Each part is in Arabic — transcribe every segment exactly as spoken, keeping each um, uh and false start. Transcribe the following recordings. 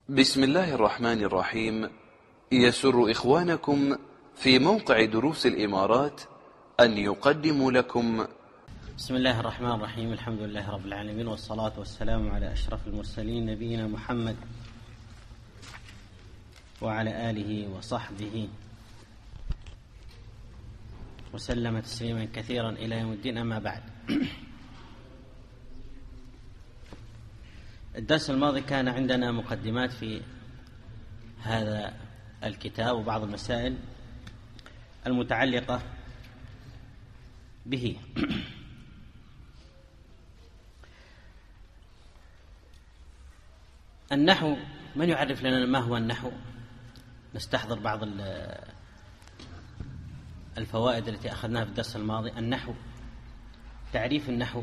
بسم الله الرحمن الرحيم. يسر إخوانكم في موقع دروس الإمارات أن يقدموا لكم بسم الله الرحمن الرحيم. الحمد لله رب العالمين، والصلاة والسلام على أشرف المرسلين نبينا محمد وعلى آله وصحبه وسلم تسليما كثيرا إلى يوم الدين. أما بعد، الدرس الماضي كان عندنا مقدمات في هذا الكتاب وبعض المسائل المتعلقة به. النحو، من يعرف لنا ما هو النحو؟ نستحضر بعض الفوائد التي أخذناها في الدرس الماضي. النحو، تعريف النحو.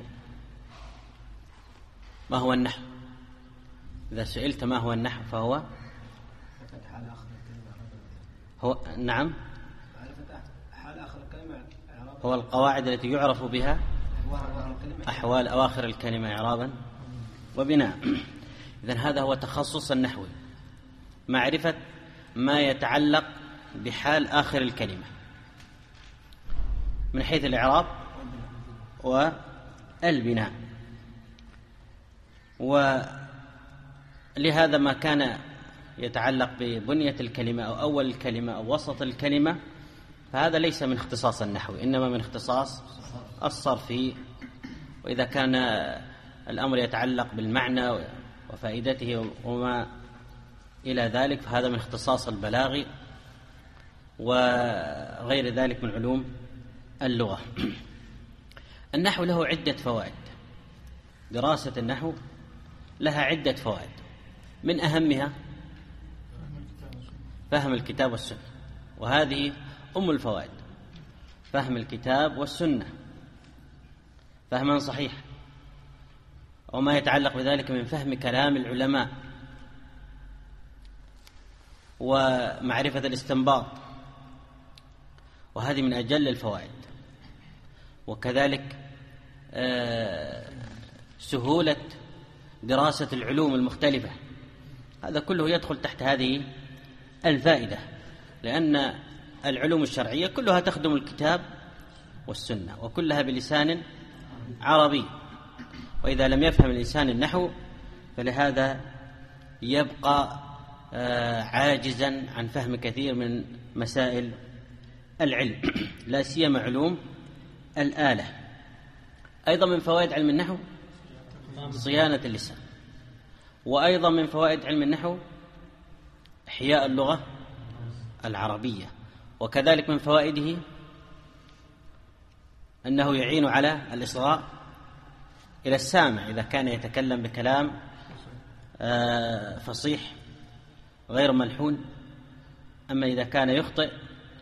ما هو النحو؟ إذا سئلت ما هو النحو فهو هو نعم هو القواعد التي يعرف بها أحوال أواخر الكلمة إعرابا وبناء. إذن هذا هو تخصص النحوي، معرفة ما يتعلق بحال آخر الكلمة من حيث الإعراب والبناء. ولهذا ما كان يتعلق ببنية الكلمة أو أول الكلمة أو وسط الكلمة فهذا ليس من اختصاص النحو، إنما من اختصاص الصرفي. وإذا كان الأمر يتعلق بالمعنى وفائدته وما إلى ذلك فهذا من اختصاص البلاغي وغير ذلك من علوم اللغة. النحو له عدة فوائد، دراسة النحو لها عدة فوائد، من أهمها فهم الكتاب والسنة، وهذه أم الفوائد. فهم الكتاب والسنة فهما صحيح، وما يتعلق بذلك من فهم كلام العلماء ومعرفة الاستنباط، وهذه من أجل الفوائد. وكذلك سهولة دراسة العلوم المختلفة، هذا كله يدخل تحت هذه الفائدة، لأن العلوم الشرعية كلها تخدم الكتاب والسنة وكلها بلسان عربي. وإذا لم يفهم الإنسان النحو فلهذا يبقى عاجزا عن فهم كثير من مسائل العلم، لا سيما علوم الآلة. أيضا من فوائد علم النحو صيانة اللسان، وأيضا من فوائد علم النحو إحياء اللغة العربية، وكذلك من فوائده أنه يعين على الإصغاء إلى السامع إذا كان يتكلم بكلام فصيح غير ملحون. أما إذا كان يخطئ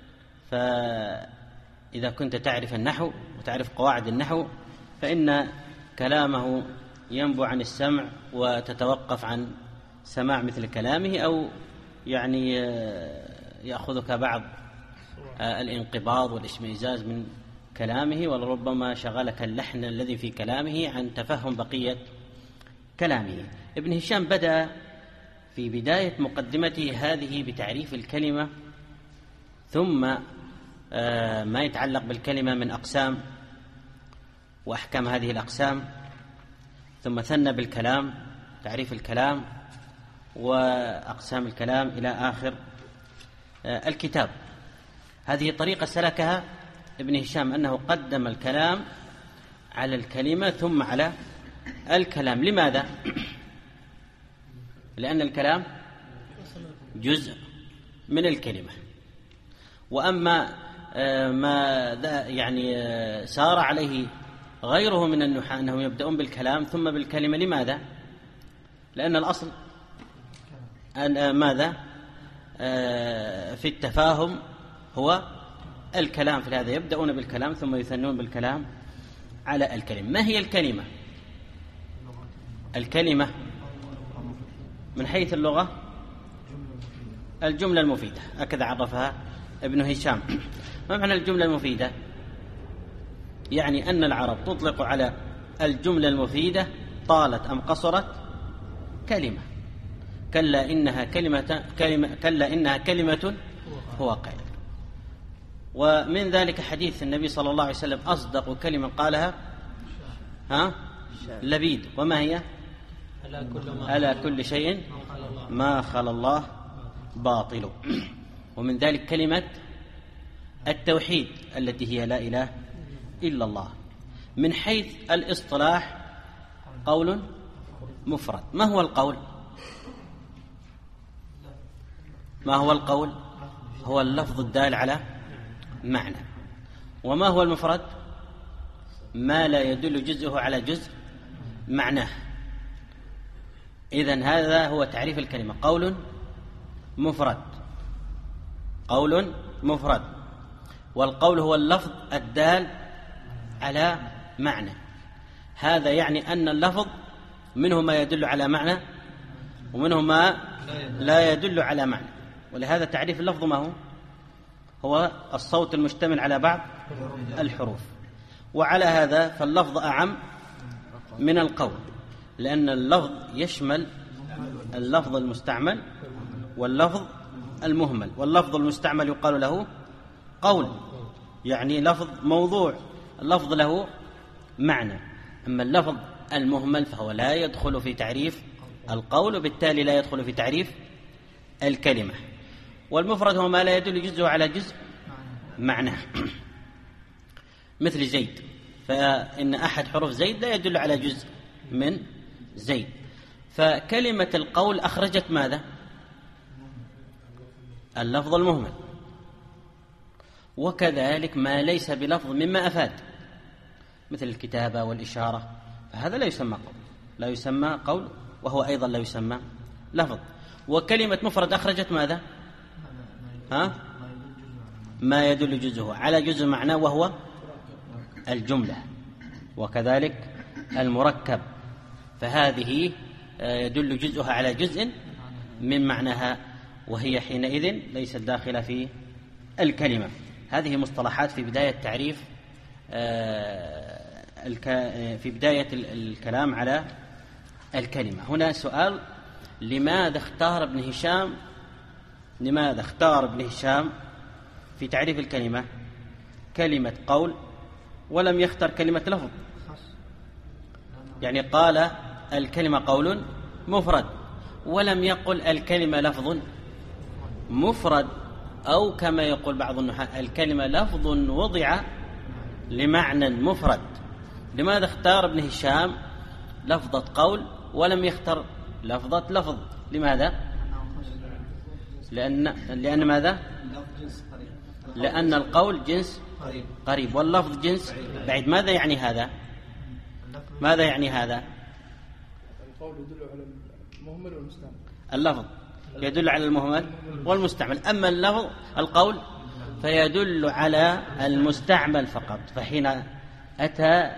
فإذا كنت تعرف النحو وتعرف قواعد النحو فإن كلامه ينبو عن السمع وتتوقف عن سماع مثل كلامه، أو يعني يأخذك بعض الانقباض والاشمئزاز من كلامه، ولربما شغلك اللحن الذي في كلامه عن تفهم بقية كلامه. ابن هشام بدأ في بداية مقدمته هذه بتعريف الكلمة، ثم ما يتعلق بالكلمة من أقسام وأحكام هذه الأقسام، ثم ثنى بالكلام، تعريف الكلام وأقسام الكلام إلى آخر الكتاب. هذه طريقة سلكها ابن هشام، أنه قدم الكلام على الكلمة ثم على الكلام. لماذا؟ لأن الكلام جزء من الكلمة، وأما ما يعني سار عليه غيره من النحاة أنهم يبدأون بالكلام ثم بالكلمة. لماذا؟ لأن الأصل أن ماذا في التفاهم هو الكلام، في هذا يبدأون بالكلام ثم يثنون بالكلام على الكلمة. ما هي الكلمة؟ الكلمة من حيث اللغة الجملة المفيدة، هكذا عرفها ابن هشام. ما معنى الجملة المفيدة؟ يعني أن العرب تطلق على الجملة المفيدة طالت أم قصرت كلمة، كلا إنها كلمة, كلمة كلا إنها كلمة هو قائل. ومن ذلك حديث النبي صلى الله عليه وسلم أصدق كلمة قالها ها لبيد، وما هي؟ ألا كل شيء ما خلا الله باطل. ومن ذلك كلمة التوحيد التي هي لا إله إلا الله. من حيث الاصطلاح قول مفرد. ما هو القول؟ ما هو القول؟ هو اللفظ الدال على معنى. وما هو المفرد؟ ما لا يدل جزءه على جزء معناه. إذن هذا هو تعريف الكلمة، قول مفرد. قول مفرد. والقول هو اللفظ الدال على معنى. هذا يعني أن اللفظ منه ما يدل على معنى ومنه ما لا يدل على معنى. ولهذا تعريف اللفظ ما هو؟ هو الصوت المشتمل على بعض الحروف. وعلى هذا فاللفظ أعم من القول، لأن اللفظ يشمل اللفظ المستعمل واللفظ المهمل. واللفظ المستعمل يقال له قول، يعني لفظ موضوع، اللفظ له معنى. أما اللفظ المهمل فهو لا يدخل في تعريف القول، وبالتالي لا يدخل في تعريف الكلمة. والمفرد هو ما لا يدل جزءه على جزء معناه. مثل زيد، فإن أحد حروف زيد لا يدل على جزء من زيد. فكلمة القول أخرجت ماذا؟ اللفظ المهمل. وكذلك ما ليس بلفظ مما أفاد، مثل الكتابة والإشارة، فهذا لا يسمى قول، لا يسمى قول، وهو أيضا لا يسمى لفظ. وكلمة مفرد أخرجت ماذا؟ ها؟ ما يدل جزءه على جزء معناه، وهو الجملة. وكذلك المركب، فهذه يدل جزءها على جزء من معناها، وهي حينئذ ليست داخلة في الكلمة. هذه مصطلحات في بداية تعريف في بداية الكلام على الكلمة. هنا سؤال: لماذا اختار ابن هشام لماذا اختار ابن هشام في تعريف الكلمة كلمة قول ولم يختر كلمة لفظ؟ يعني قال الكلمة قول مفرد ولم يقل الكلمة لفظ مفرد، أو كما يقول بعض النحاة الكلمة لفظ وضع لمعنى مفرد. لماذا اختار ابن هشام لفظة قول ولم يختر لفظة لفظ؟ لماذا؟ لأن لأن ماذا؟ لأن القول جنس قريب واللفظ جنس بعيد. ماذا يعني هذا؟ ماذا يعني هذا؟ القول يدل على المهمل والمستعمل، اللفظ يدل على المهمل والمستعمل، أما اللفظ القول فيدل على المستعمل فقط. فحين أتى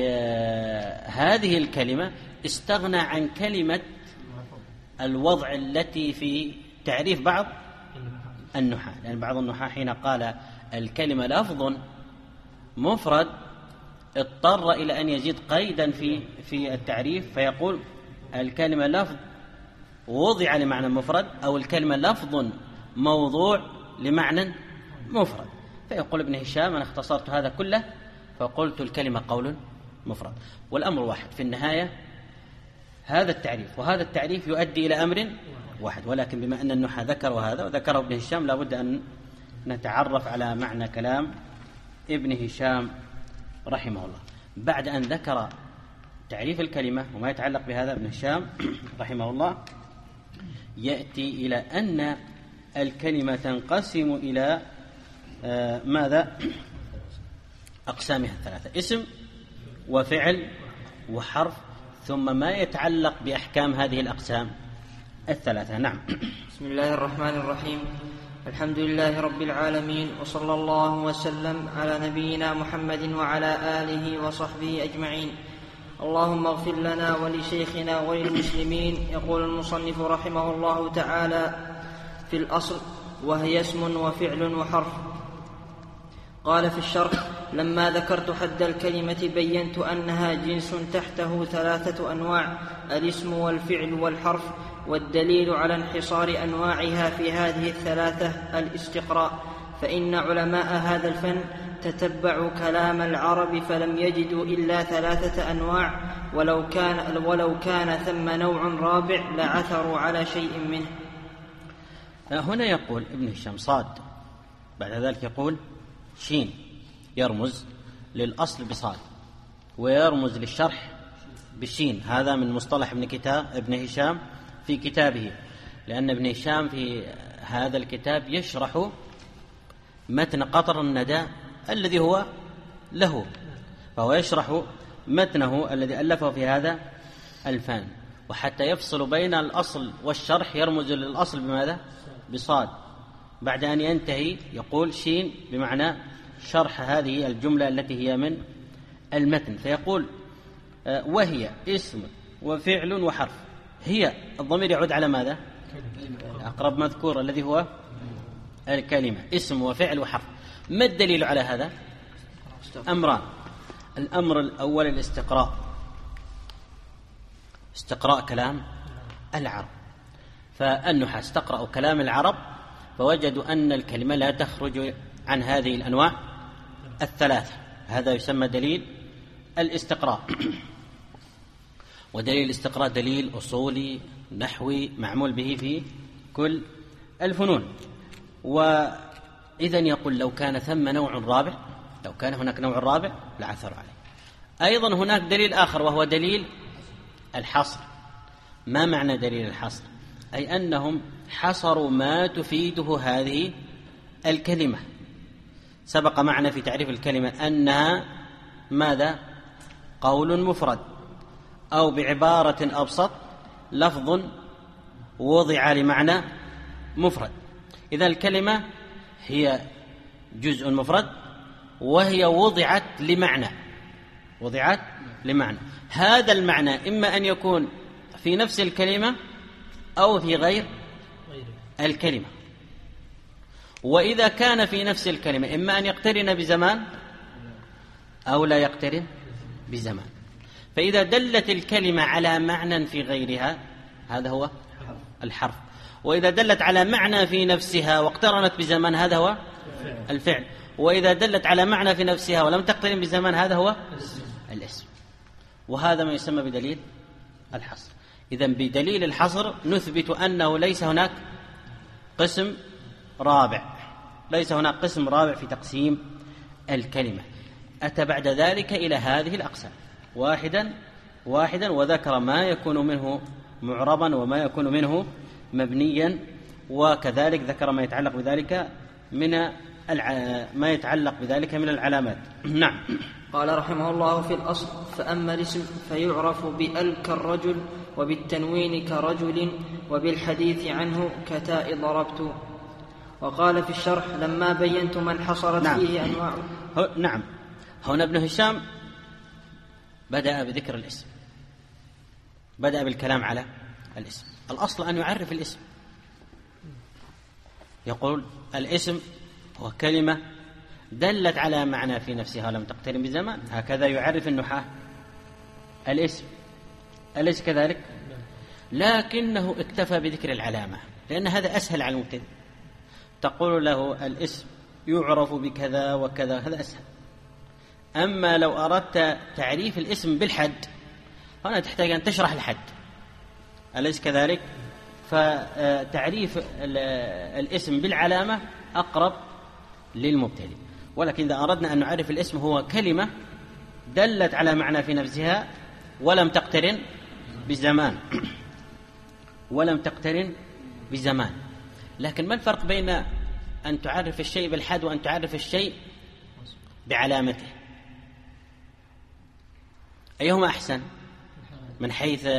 بهذه الكلمة استغنى عن كلمة الوضع التي في تعريف بعض النحاة، لأن يعني بعض النحاة حين قال الكلمة لفظ مفرد اضطر إلى أن يزيد قيدا في في التعريف، فيقول الكلمة لفظ وضع لمعنى مفرد، أو الكلمة لفظ موضوع لمعنى مفرد. فيقول ابن هشام أنا اختصرت هذا كله فقلت الكلمة قول مفرد. والأمر واحد في النهاية، هذا التعريف وهذا التعريف يؤدي إلى أمر واحد. ولكن بما أن النحاة ذكروا هذا وذكره ابن هشام لابد أن نتعرف على معنى كلام ابن هشام رحمه الله. بعد أن ذكر تعريف الكلمة وما يتعلق بهذا، ابن هشام رحمه الله يأتي إلى أن الكلمة تنقسم إلى آه ماذا؟ أقسامها الثلاثة: اسم وفعل وحرف، ثم ما يتعلق بأحكام هذه الأقسام الثلاثة. نعم. بسم الله الرحمن الرحيم. الحمد لله رب العالمين، وصلى الله وسلم على نبينا محمد وعلى آله وصحبه أجمعين. اللهم اغفر لنا ولشيخنا وللمسلمين. يقول المصنف رحمه الله تعالى في الأصل: وهي اسم وفعل وحرف. قال في الشرح: لما ذكرت حد الكلمة بينت أنها جنس تحته ثلاثة أنواع: الاسم والفعل والحرف. والدليل على انحصار أنواعها في هذه الثلاثة الاستقراء، فإن علماء هذا الفن تتبعوا كلام العرب فلم يجدوا إلا ثلاثة أنواع، ولو كان, ولو كان ثم نوع رابع لعثروا على شيء منه. هنا يقول ابن هشام صاد، بعد ذلك يقول شين، يرمز للأصل بصاد ويرمز للشرح بالشين. هذا من مصطلح ابن, كتاب ابن هشام في كتابه، لأن ابن هشام في هذا الكتاب يشرح متن قطر الندى الذي هو له، فهو يشرح متنه الذي ألفه في هذا الفن، وحتى يفصل بين الأصل والشرح يرمز للأصل بماذا؟ بصاد. بعد أن ينتهي يقول شين بمعنى شرح هذه الجملة التي هي من المتن، فيقول وهي اسم وفعل وحرف. هي الضمير يعود على ماذا؟ أقرب مذكور الذي هو الكلمة، اسم وفعل وحرف. ما الدليل على هذا؟ أمران. الأمر الأول الاستقراء، استقراء كلام العرب، فالنحاة استقرأوا كلام العرب فوجدوا أن الكلمة لا تخرج عن هذه الأنواع الثلاثة، هذا يسمى دليل الاستقراء. ودليل الاستقراء دليل أصولي نحوي معمول به في كل الفنون. وإذن يقول لو كان ثم نوع رابع، لو كان هناك نوع رابع لعثروا عليه. أيضا هناك دليل آخر وهو دليل الحصر. ما معنى دليل الحصر؟ أي أنهم حصروا ما تفيده هذه الكلمة. سبق معنا في تعريف الكلمة أنها ماذا؟ قول مفرد، أو بعبارة أبسط لفظ وضع لمعنى مفرد. إذا الكلمة هي جزء مفرد وهي وضعت لمعنى، وضعت لمعنى. هذا المعنى إما أن يكون في نفس الكلمة أو في غير الكلمة. وإذا كان في نفس الكلمة إما أن يقترن بزمان أو لا يقترن بزمان. فإذا دلت الكلمة على معنى في غيرها هذا هو الحرف، وإذا دلت على معنى في نفسها واقترنت بزمان هذا هو الفعل، وإذا دلت على معنى في نفسها ولم تقترن بزمان هذا هو الاسم. وهذا ما يسمى بدليل الحصر. إذن بدليل الحصر نثبت أنه ليس هناك قسم رابع، ليس هناك قسم رابع في تقسيم الكلمة. أتى بعد ذلك إلى هذه الأقسام واحدا واحدا، وذكر ما يكون منه معربا وما يكون منه مبنيا، وكذلك ذكر ما يتعلق بذلك من الع... ما يتعلق بذلك من العلامات. نعم. قال رحمه الله في الأصل: فأما الاسم فيعرف بأل كالرجل، وبالتنوين كرجل، وبالحديث عنه كتاء ضربت. وقال في الشرح: لما بينت من حصرت نعم. فيه أنواع. نعم. هنا ابن هشام بدأ بذكر الاسم، بدأ بالكلام على الاسم. الأصل أن يعرف الاسم، يقول الاسم هو كلمة دلت على معنى في نفسها ولم تقترن بزمان، هكذا يعرف النحاة الاسم، أليس كذلك؟ لكنه اكتفى بذكر العلامة لأن هذا أسهل على المبتدئ. تقول له الاسم يعرف بكذا وكذا، هذا أسهل. أما لو أردت تعريف الاسم بالحد هنا تحتاج أن تشرح الحد، أليس كذلك؟ فتعريف الاسم بالعلامة أقرب للمبتدئ. ولكن إذا أردنا أن نعرف الاسم هو كلمة دلت على معنى في نفسها ولم تقترن بزمان، ولم تقترن بزمان. لكن ما الفرق بين أن تعرف الشيء بالحد وأن تعرف الشيء بعلامته؟ أيهما أحسن من حيث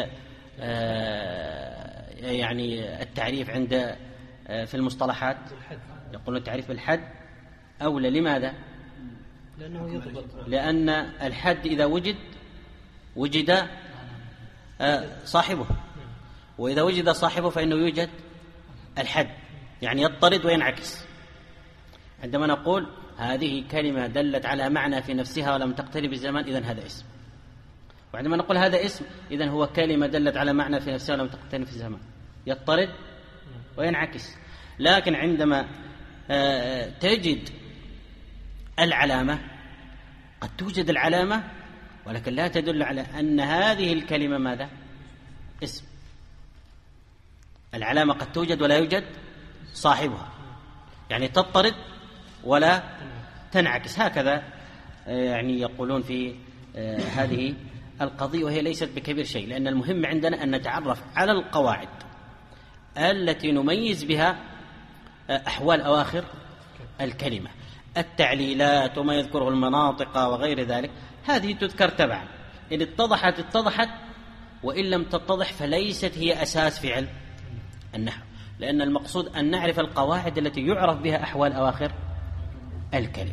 يعني التعريف عند في المصطلحات؟ يقولون التعريف بالحد أولى. لماذا؟ لأنه يضبط، لأن الحد إذا وجد وجد صاحبه، وإذا وجد صاحبه فإنه يوجد الحد، يعني يضطرد وينعكس. عندما نقول هذه كلمة دلت على معنى في نفسها ولم تقترب بالزمان، إذن هذا اسم. وعندما نقول هذا اسم إذن هو كلمة دلت على معنى في نفسها ولم تقترب في الزمان، يضطرد وينعكس. لكن عندما تجد العلامة، قد توجد العلامة ولكن لا تدل على أن هذه الكلمة ماذا؟ اسم. العلامة قد توجد ولا يوجد صاحبها، يعني تضطرد ولا تنعكس. هكذا يعني يقولون في هذه القضية، وهي ليست بكبير شيء، لأن المهم عندنا أن نتعرف على القواعد التي نميز بها أحوال أواخر الكلمة. التعليلات وما يذكره المناطق وغير ذلك هذه تذكر تبعا، إن اتضحت اتضحت، وإن لم تتضح فليست هي أساس في علم النحو، لأن المقصود أن نعرف القواعد التي يعرف بها أحوال أواخر الكلمة.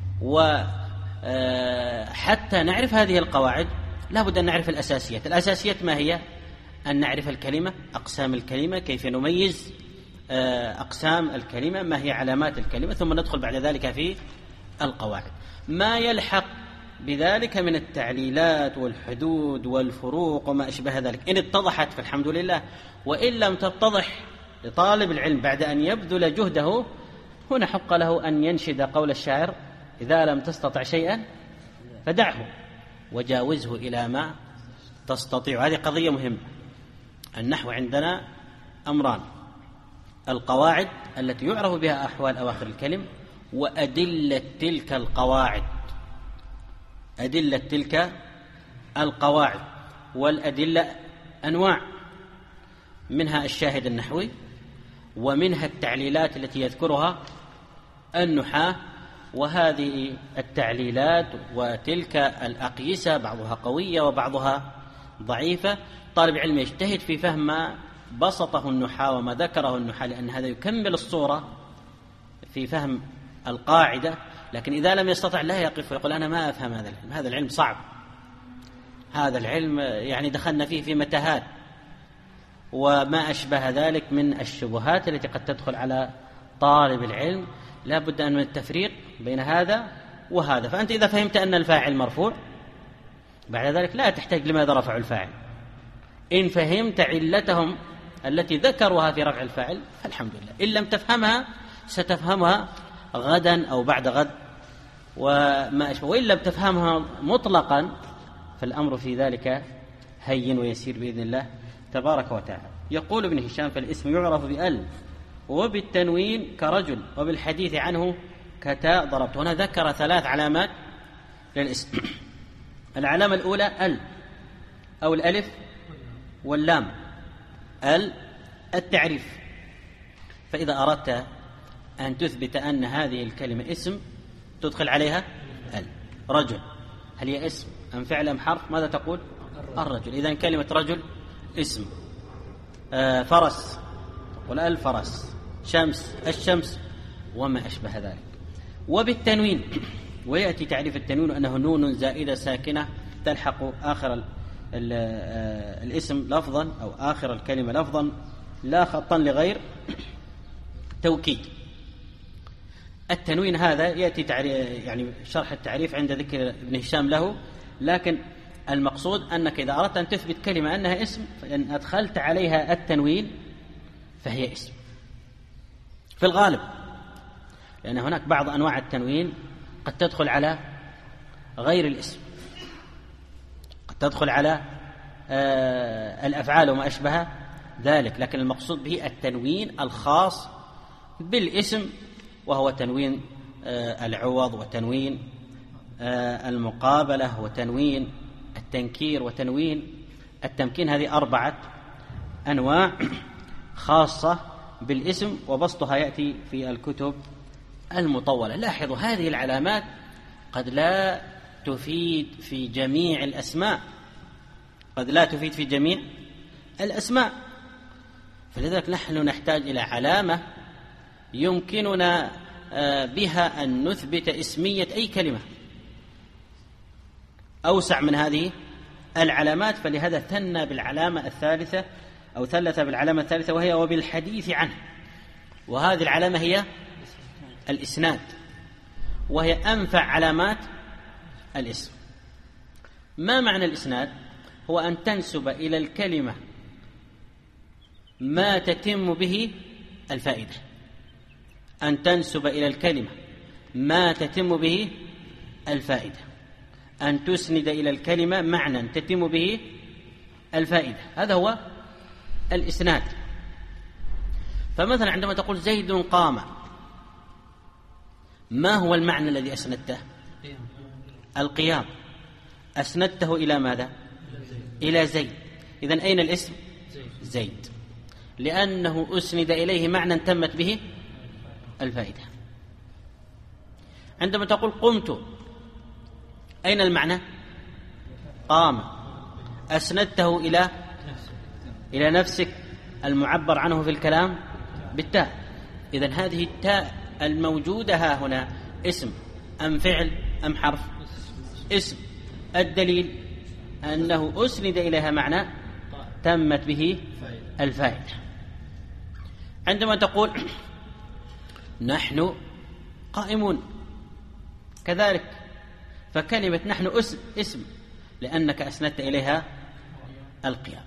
وحتى نعرف هذه القواعد لابد أن نعرف الأساسيات. الأساسيات ما هي؟ أن نعرف الكلمة، أقسام الكلمة، كيف نميز أقسام الكلمة، ما هي علامات الكلمة، ثم ندخل بعد ذلك في القواعد. ما يلحق بذلك من التعليلات والحدود والفروق وما أشبه ذلك إن اتضحت فالحمد لله، وإن لم تتضح لطالب العلم بعد أن يبذل جهده هنا حق له أن ينشد قول الشاعر: إذا لم تستطع شيئا فدعه وجاوزه إلى ما تستطيع. هذه قضية مهمة. النحو عندنا أمران: القواعد التي يعرف بها أحوال أواخر الكلم، وأدلة تلك القواعد. أدلة تلك القواعد، والأدلة أنواع، منها الشاهد النحوي، ومنها التعليلات التي يذكرها النحاة. وهذه التعليلات وتلك الأقيسة بعضها قوية وبعضها ضعيفة. طالب علم يجتهد في فهم ما بسطه النحاة وما ذكره النحاة، لأن هذا يكمل الصورة في فهم القاعدة. لكن إذا لم يستطع لا يقف ويقول أنا ما أفهم هذا العلم، هذا العلم صعب، هذا العلم يعني دخلنا فيه في متاهات وما أشبه ذلك من الشبهات التي قد تدخل على طالب العلم. لا بد أن من التفريق بين هذا وهذا. فأنت إذا فهمت أن الفاعل مرفوع بعد ذلك لا تحتاج لماذا رفعوا الفاعل. إن فهمت علتهم التي ذكروها في رفع الفاعل فالحمد لله. إن لم تفهمها ستفهمها غدا أو بعد غد وما أشبه. وإن لم تفهمها مطلقا فالأمر في ذلك هين ويسير بإذن الله تبارك وتعالى. يقول ابن هشام: فالاسم يعرف بأل وبالتنوين كرجل وبالحديث عنه كتاء ضربت. هنا ذكر ثلاث علامات للاسم. العلامة الأولى ال أو الألف واللام. ال التعريف، فإذا أردت أن تثبت أن هذه الكلمة اسم تدخل عليها ال. رجل، هل هي اسم أم فعل أم حرف؟ ماذا تقول؟ الرجل. إذن كلمة رجل اسم. آه فرس، تقول الفرس. شمس، الشمس، وما أشبه ذلك. وبالتنوين، ويأتي تعريف التنوين أنه نون زائدة ساكنة تلحق آخر ال ال الاسم لفظا أو آخر الكلمة لفظا لا خطا لغير توكيد. التنوين هذا يأتي تعريف يعني شرح التعريف عند ذكر ابن هشام له، لكن المقصود أنك إذا أردت أن تثبت كلمة أنها اسم فإن أدخلت عليها التنوين فهي اسم في الغالب، لأن هناك بعض أنواع التنوين قد تدخل على غير الاسم، قد تدخل على آه الأفعال وما أشبه ذلك، لكن المقصود به التنوين الخاص بالاسم، وهو تنوين آه العوض وتنوين آه المقابلة وتنوين التنكير وتنوين التمكين. هذه أربعة أنواع خاصة بالاسم، وبسطها يأتي في الكتب المطولة. لاحظوا هذه العلامات قد لا تفيد في جميع الأسماء، قد لا تفيد في جميع الأسماء، فلذلك نحن نحتاج إلى علامة يمكننا بها أن نثبت اسمية أي كلمة أوسع من هذه العلامات. فلهذا ثنى بالعلامة الثالثة أو ثلث بالعلامة الثالثة وهي وبالحديث عنه، وهذه العلامة هي الإسناد، وهي أنفع علامات الاسم. ما معنى الإسناد؟ هو أن تنسب إلى الكلمة ما تتم به الفائدة، أن تنسب إلى الكلمة ما تتم به الفائدة، أن تسند إلى الكلمة معنى تتم به الفائدة، هذا هو الإسناد. فمثلا عندما تقول زيد قام، ما هو المعنى الذي أسندته؟ القيام، أسندته إلى ماذا؟ إلى زيد. إذن أين الاسم؟ زيد، لأنه أسند إليه معنى تمت به الفائدة. عندما تقول قمت، أين المعنى؟ قام، أسندته إلى إلى نفسك المعبر عنه في الكلام بالتاء. إذن هذه التاء الموجودة ها هنا اسم أم فعل أم حرف؟ اسم. الدليل أنه أسند إليها معنى تمت به الفائدة. عندما تقول نحن قائمون كذلك، فكلمة نحن اسم لأنك أسندت إليها القيام.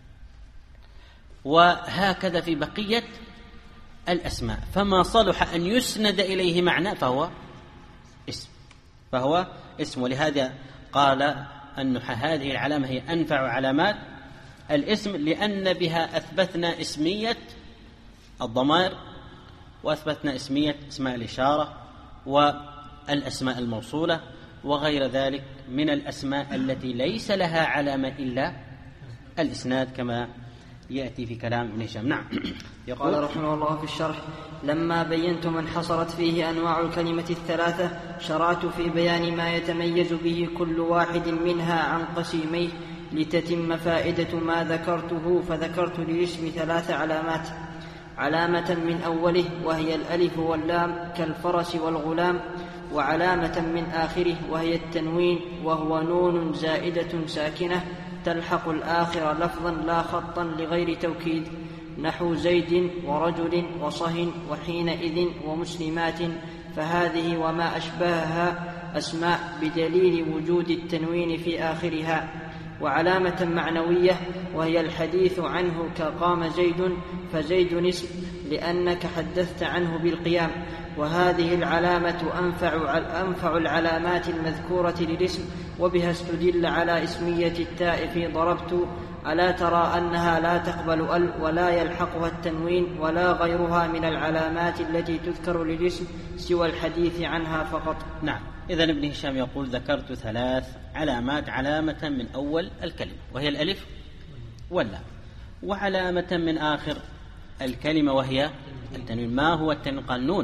وهكذا في بقية الأسماء، فما صلح أن يسند إليه معنى فهو اسم فهو اسم ولهذا قال النحاة هذه العلامة هي أنفع علامات الاسم، لأن بها أثبتنا اسمية الضمائر، وأثبتنا اسمية اسماء الإشارة والأسماء الموصولة وغير ذلك من الأسماء التي ليس لها علامة إلا الإسناد، كما يأتي في كلام ابن هشام. نعم. يقول قال رحمه الله في الشرح: لما بينت من حصرت فيه أنواع الكلمة الثلاثة شرعت في بيان ما يتميز به كل واحد منها عن قسيميه لتتم فائدة ما ذكرته، فذكرت للاسم ثلاث علامات: علامة من أوله وهي الألف واللام كالفرس والغلام، وعلامة من آخره وهي التنوين وهو نون زائدة ساكنة تلحق الآخر لفظا لا خطا لغير توكيد، نحو زيد ورجل وصهن وحينئذ ومسلمات، فهذه وما أشبهها أسماء بدليل وجود التنوين في آخرها. وعلامة معنوية وهي الحديث عنه كقام زيد، فزيد اسم لأنك حدثت عنه بالقيام، وهذه العلامة أنفع, أنفع العلامات المذكورة للاسم، وبها استدل على اسمية التاء في ضربت. ألا ترى أنها لا تقبل ال ولا يلحقها التنوين ولا غيرها من العلامات التي تذكر للاسم سوى الحديث عنها فقط. نعم. إذن ابن هشام يقول ذكرت ثلاث علامات: علامة من أول الكلمة وهي الألف واللام، وعلامة من آخر الكلمة وهي التنوين. ما هو التنوين؟ قال نون.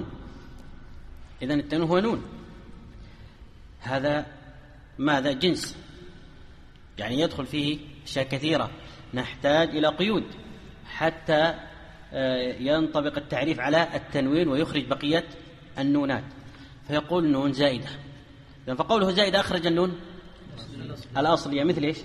إذن التنوين هو نون، هذا ماذا؟ جنس، يعني يدخل فيه أشياء كثيرة، نحتاج إلى قيود حتى ينطبق التعريف على التنوين ويخرج بقية النونات، فيقول نون زائدة. فقوله زائدة أخرج النون الأصلية مثل إيش؟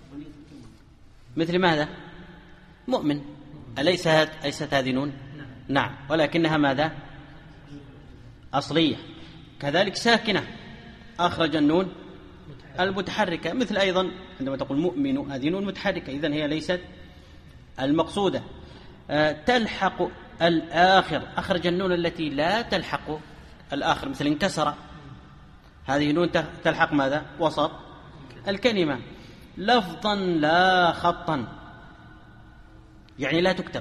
مثل ماذا؟ مؤمن، أليست أليست هذه نون؟ نعم، ولكنها ماذا؟ أصلية. كذلك ساكنة أخرج النون المتحركة، مثل أيضا عندما تقول مؤمن هذه نون متحركة، إذن هي ليست المقصودة. أه تلحق الآخر، أخرج النون التي لا تلحق الآخر، مثل انكسر، هذه نون تلحق ماذا؟ وسط الكلمة. لفظا لا خطا، يعني لا تكتب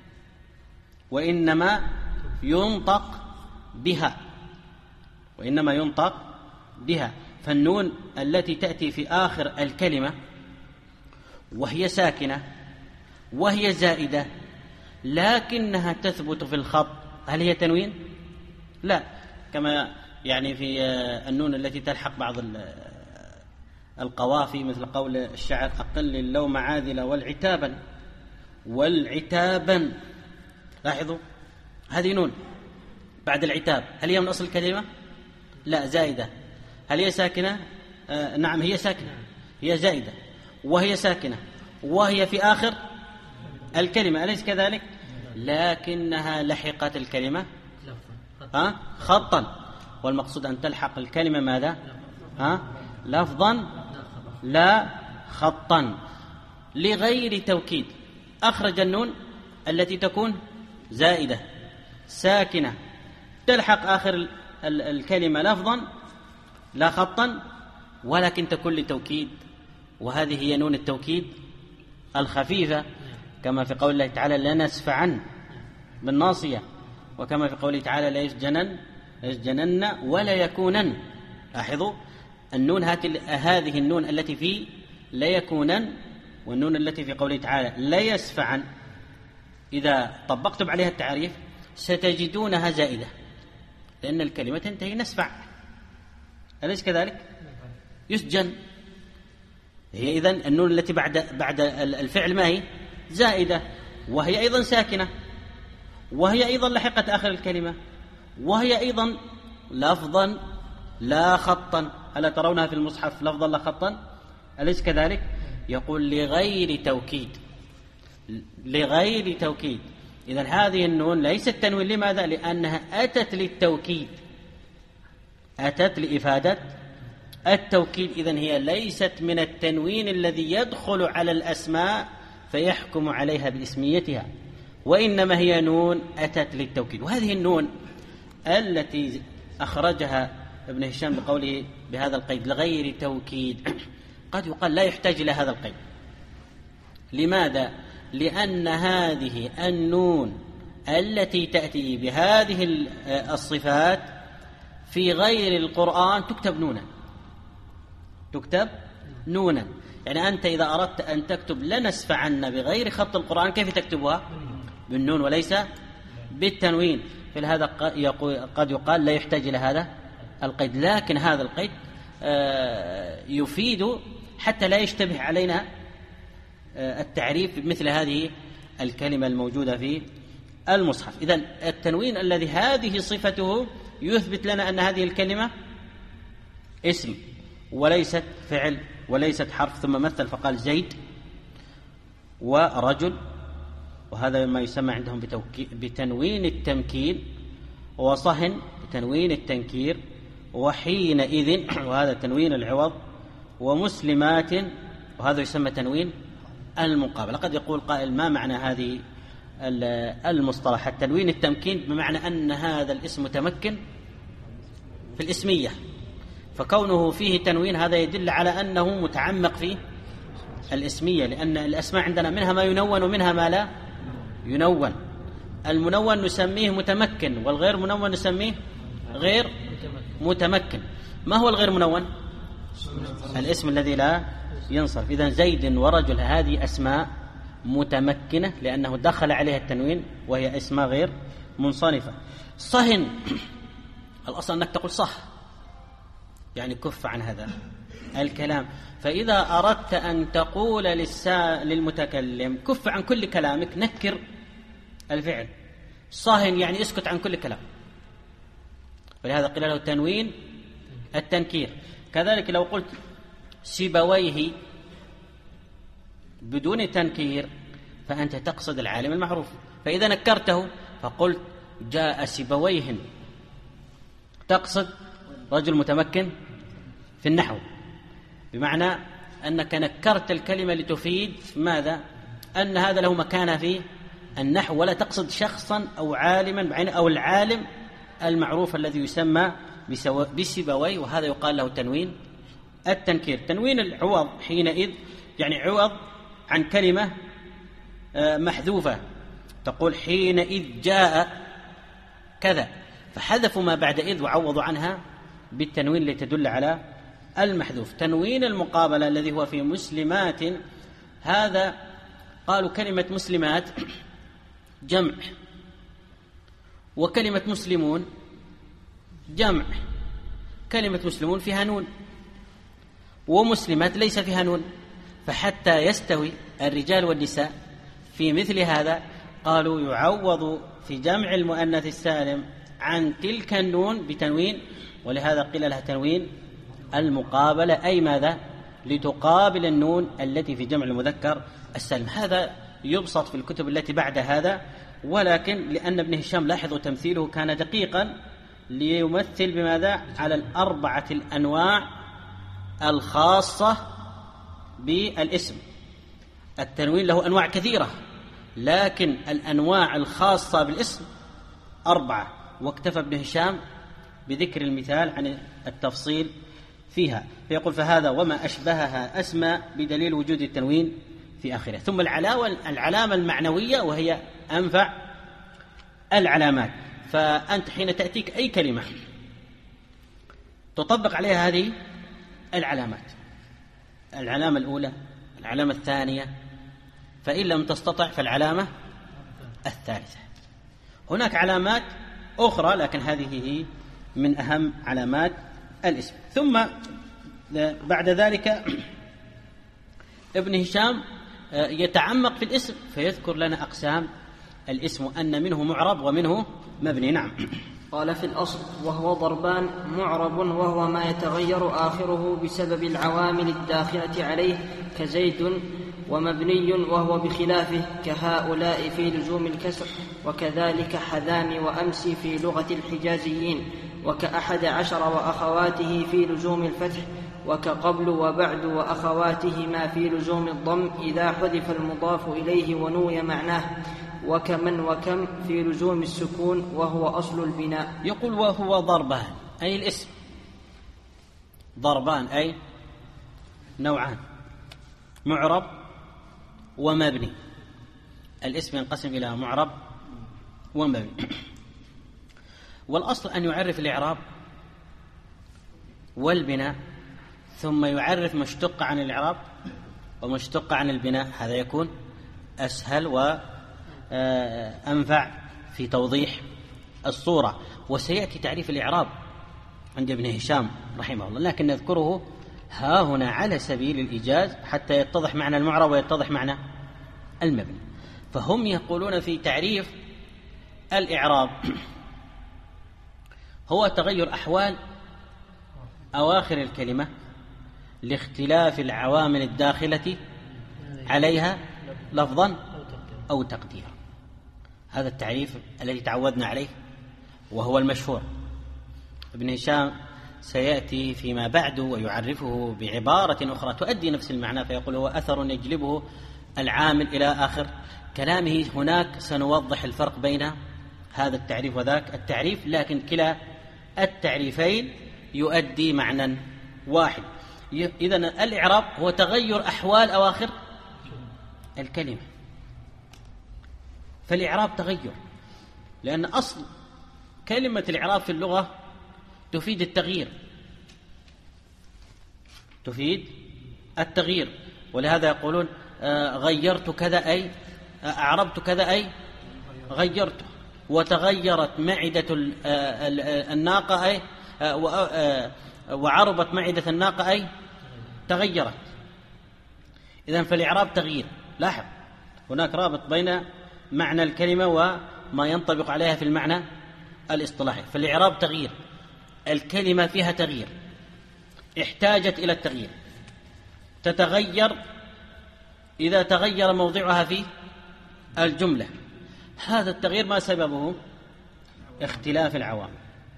وإنما ينطق بها وإنما ينطق بها فالنون التي تأتي في آخر الكلمة وهي ساكنة وهي زائدة لكنها تثبت في الخط، هل هي تنوين؟ لا، كما يعني في النون التي تلحق بعض القوافي، مثل قول الشاعر: أقل اللوم عاذلة والعتابا والعتابا. لاحظوا هذه نون بعد العتاب، هل هي من أصل الكلمة؟ لا، زائدة. هل هي ساكنة؟ آه نعم هي ساكنة، هي زائدة وهي ساكنة وهي في آخر الكلمة، أليس كذلك؟ لكنها لحقت الكلمة ها خطا، والمقصود أن تلحق الكلمة ماذا؟ ها لفظا لا خطا لغير توكيد. أخرج النون التي تكون زائدة ساكنة تلحق آخر الكلمة لفظا لا خطا، ولكن تكون لتوكيد، وهذه هي نون التوكيد الخفيفة، كما في قول الله تعالى لنسفعن بالناصية، وكما في قوله تعالى لا يسجنن يسجنن ولا يكونن. لاحظوا النون هذه النون التي في لا يكونن والنون التي في قوله تعالى لا يسفعن، إذا طبقتم عليها التعريف ستجدونها زائدة، لأن الكلمة تنتهي نسفع، أليس كذلك؟ يسجن، هي إذن النون التي بعد بعد الفعل ما هي زائدة، وهي أيضا ساكنة، وهي أيضا لحقت آخر الكلمة، وهي أيضا لفظا لا خطا. ألا ترونها في المصحف لفظا لا خطا؟ أليس كذلك؟ يقول لغير توكيد، لغير توكيد. إذن هذه النون ليست تنوين، لماذا؟ لأنها أتت للتوكيد، أتت لإفادة التوكيد. إذن هي ليست من التنوين الذي يدخل على الأسماء فيحكم عليها باسميتها، وإنما هي نون أتت للتوكيد. وهذه النون التي أخرجها ابن هشام بقوله بهذا القيد لغير توكيد، قد يقال لا يحتاج إلى هذا القيد. لماذا؟ لأن هذه النون التي تأتي بهذه الصفات في غير القرآن تكتب نونا، تكتب نونا. يعني أنت إذا أردت أن تكتب لنسفعن بغير خط القرآن كيف تكتبها؟ بالنون وليس بالتنوين. فلهذا قد يقال لا يحتاج إلى هذا القيد، لكن هذا القيد يفيد حتى لا يشتبه علينا التعريف مثل هذه الكلمة الموجودة في المصحف. إذن التنوين الذي هذه صفته يثبت لنا أن هذه الكلمة اسم وليست فعل وليست حرف. ثم مثل فقال زيد ورجل، وهذا ما يسمى عندهم بتنوين التمكين، وصهن بتنوين التنكير، وحينئذ وهذا تنوين العوض، ومسلمات وهذا يسمى تنوين المقابلة. قد يقول قائل ما معنى هذه المصطلح؟ التنوين التمكين بمعنى أن هذا الاسم متمكن في الاسمية، فكونه فيه تنوين هذا يدل على أنه متعمق في الاسمية، لأن الأسماء عندنا منها ما ينون ومنها ما لا ينون. المنون نسميه متمكن، والغير منون نسميه غير متمكن. ما هو الغير منون؟ الاسم الذي لا ينصرف. إذن زيد ورجل هذه أسماء متمكنة لأنه دخل عليها التنوين، وهي أسماء غير منصرفة. صهن الأصل أنك تقول صح، يعني كف عن هذا الكلام. فإذا أردت أن تقول للسا... للمتكلم كف عن كل كلامك، نكر الفعل. صهن يعني اسكت عن كل كلام، ولهذا قيل له تنوين التنكير. كذلك لو قلت سيبويه بدون تنكير فأنت تقصد العالم المعروف، فإذا نكرته فقلت جاء سيبويه تقصد رجل متمكن في النحو، بمعنى أنك نكرت الكلمة لتفيد ماذا؟ أن هذا له مكانة في النحو، ولا تقصد شخصا أو عالما بعينه أو العالم المعروف الذي يسمى بسيبويه، وهذا يقال له تنوين التنكير. تنوين العوض حينئذ يعني عوض عن كلمة محذوفة، تقول حينئذ جاء كذا، فحذفوا ما بعد إذ وعوضوا عنها بالتنوين لتدل على المحذوف. تنوين المقابلة الذي هو في مسلمات، هذا قالوا كلمة مسلمات جمع، وكلمة مسلمون جمع. كلمة مسلمون فيها نون، ومسلمات ليس فيها نون، فحتى يستوي الرجال والنساء في مثل هذا قالوا يعوض في جمع المؤنث السالم عن تلك النون بتنوين، ولهذا قيل لها تنوين المقابلة، أي ماذا؟ لتقابل النون التي في جمع المذكر السالم. هذا يبسط في الكتب التي بعد هذا، ولكن لأن ابن هشام لاحظوا تمثيله كان دقيقا ليمثل بماذا؟ على الأربعة الأنواع الخاصة بالاسم. التنوين له أنواع كثيرة، لكن الأنواع الخاصة بالاسم أربعة، واكتفى ابن هشام بذكر المثال عن التفصيل فيها، فيقول فهذا وما أشبهها أسمى بدليل وجود التنوين في آخره. ثم العلامة المعنوية وهي أنفع العلامات. فأنت حين تأتيك أي كلمة تطبق عليها هذه العلامات، العلامة الأولى، العلامة الثانية، فإن لم تستطع فالعلامة الثالثة. هناك علامات أخرى لكن هذه هي من أهم علامات الاسم. ثم بعد ذلك ابن هشام يتعمق في الاسم فيذكر لنا أقسام الاسم أن منه معرب ومنه مبني. نعم. قال في الأصل وهو ضربان: معرب وهو ما يتغير آخره بسبب العوامل الداخلة عليه كزيد، ومبني وهو بخلافه كهؤلاء في لزوم الكسر، وكذلك حذام وأمس في لغة الحجازيين، وكأحد عشر وأخواته في لزوم الفتح، وكقبل وبعد وأخواتهما في لزوم الضم إذا حذف المضاف إليه ونوي معناه، وكمن وكم في لزوم السكون وهو أصل البناء. يقول وهو ضربان أي الاسم، ضربان أي نوعان، معرب ومبني. الاسم ينقسم إلى معرب ومبني، والأصل أن يعرف الإعراب والبناء ثم يعرف ما اشتق عن الإعراب وما اشتق عن البناء، هذا يكون أسهل وأنفع في توضيح الصورة. وسيأتي تعريف الإعراب عند ابن هشام رحمه الله، لكن نذكره ها هنا على سبيل الإيجاز حتى يتضح معنى المعرب ويتضح معنى المبني. فهم يقولون في تعريف الإعراب هو تغير أحوال أواخر الكلمة لاختلاف العوامل الداخلة عليها لفظا أو تقديرا. هذا التعريف الذي تعودنا عليه وهو المشهور. ابن هشام سيأتي فيما بعد ويعرفه بعبارة أخرى تؤدي نفس المعنى، فيقول هو أثر يجلبه العامل إلى آخر كلامه. هناك سنوضح الفرق بين هذا التعريف وذاك التعريف، لكن كلا التعريفين يؤدي معنى واحد. إذن الإعراب هو تغير أحوال أواخر الكلمة، فالإعراب تغير، لأن أصل كلمة الإعراب في اللغة تفيد التغيير، تفيد التغيير، ولهذا يقولون غيرت كذا أي أعربت كذا أي غيرته، وتغيرت معدة الناقة أي وعربت معدة الناقة أي تغيرت. إذن فالإعراب تغيير. لاحظ هناك رابط بين معنى الكلمة وما ينطبق عليها في المعنى الاصطلاحي. فالإعراب تغيير، الكلمة فيها تغيير، احتاجت إلى التغيير، تتغير إذا تغير موضعها في الجملة. هذا التغيير ما سببه؟ اختلاف العوامل،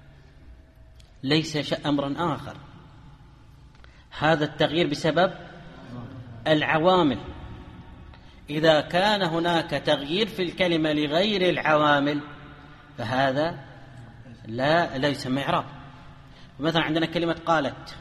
ليس أمرا آخر. هذا التغيير بسبب العوامل. إذا كان هناك تغيير في الكلمة لغير العوامل فهذا لا لا يسمى إعراب. مثلا عندنا كلمة قالت،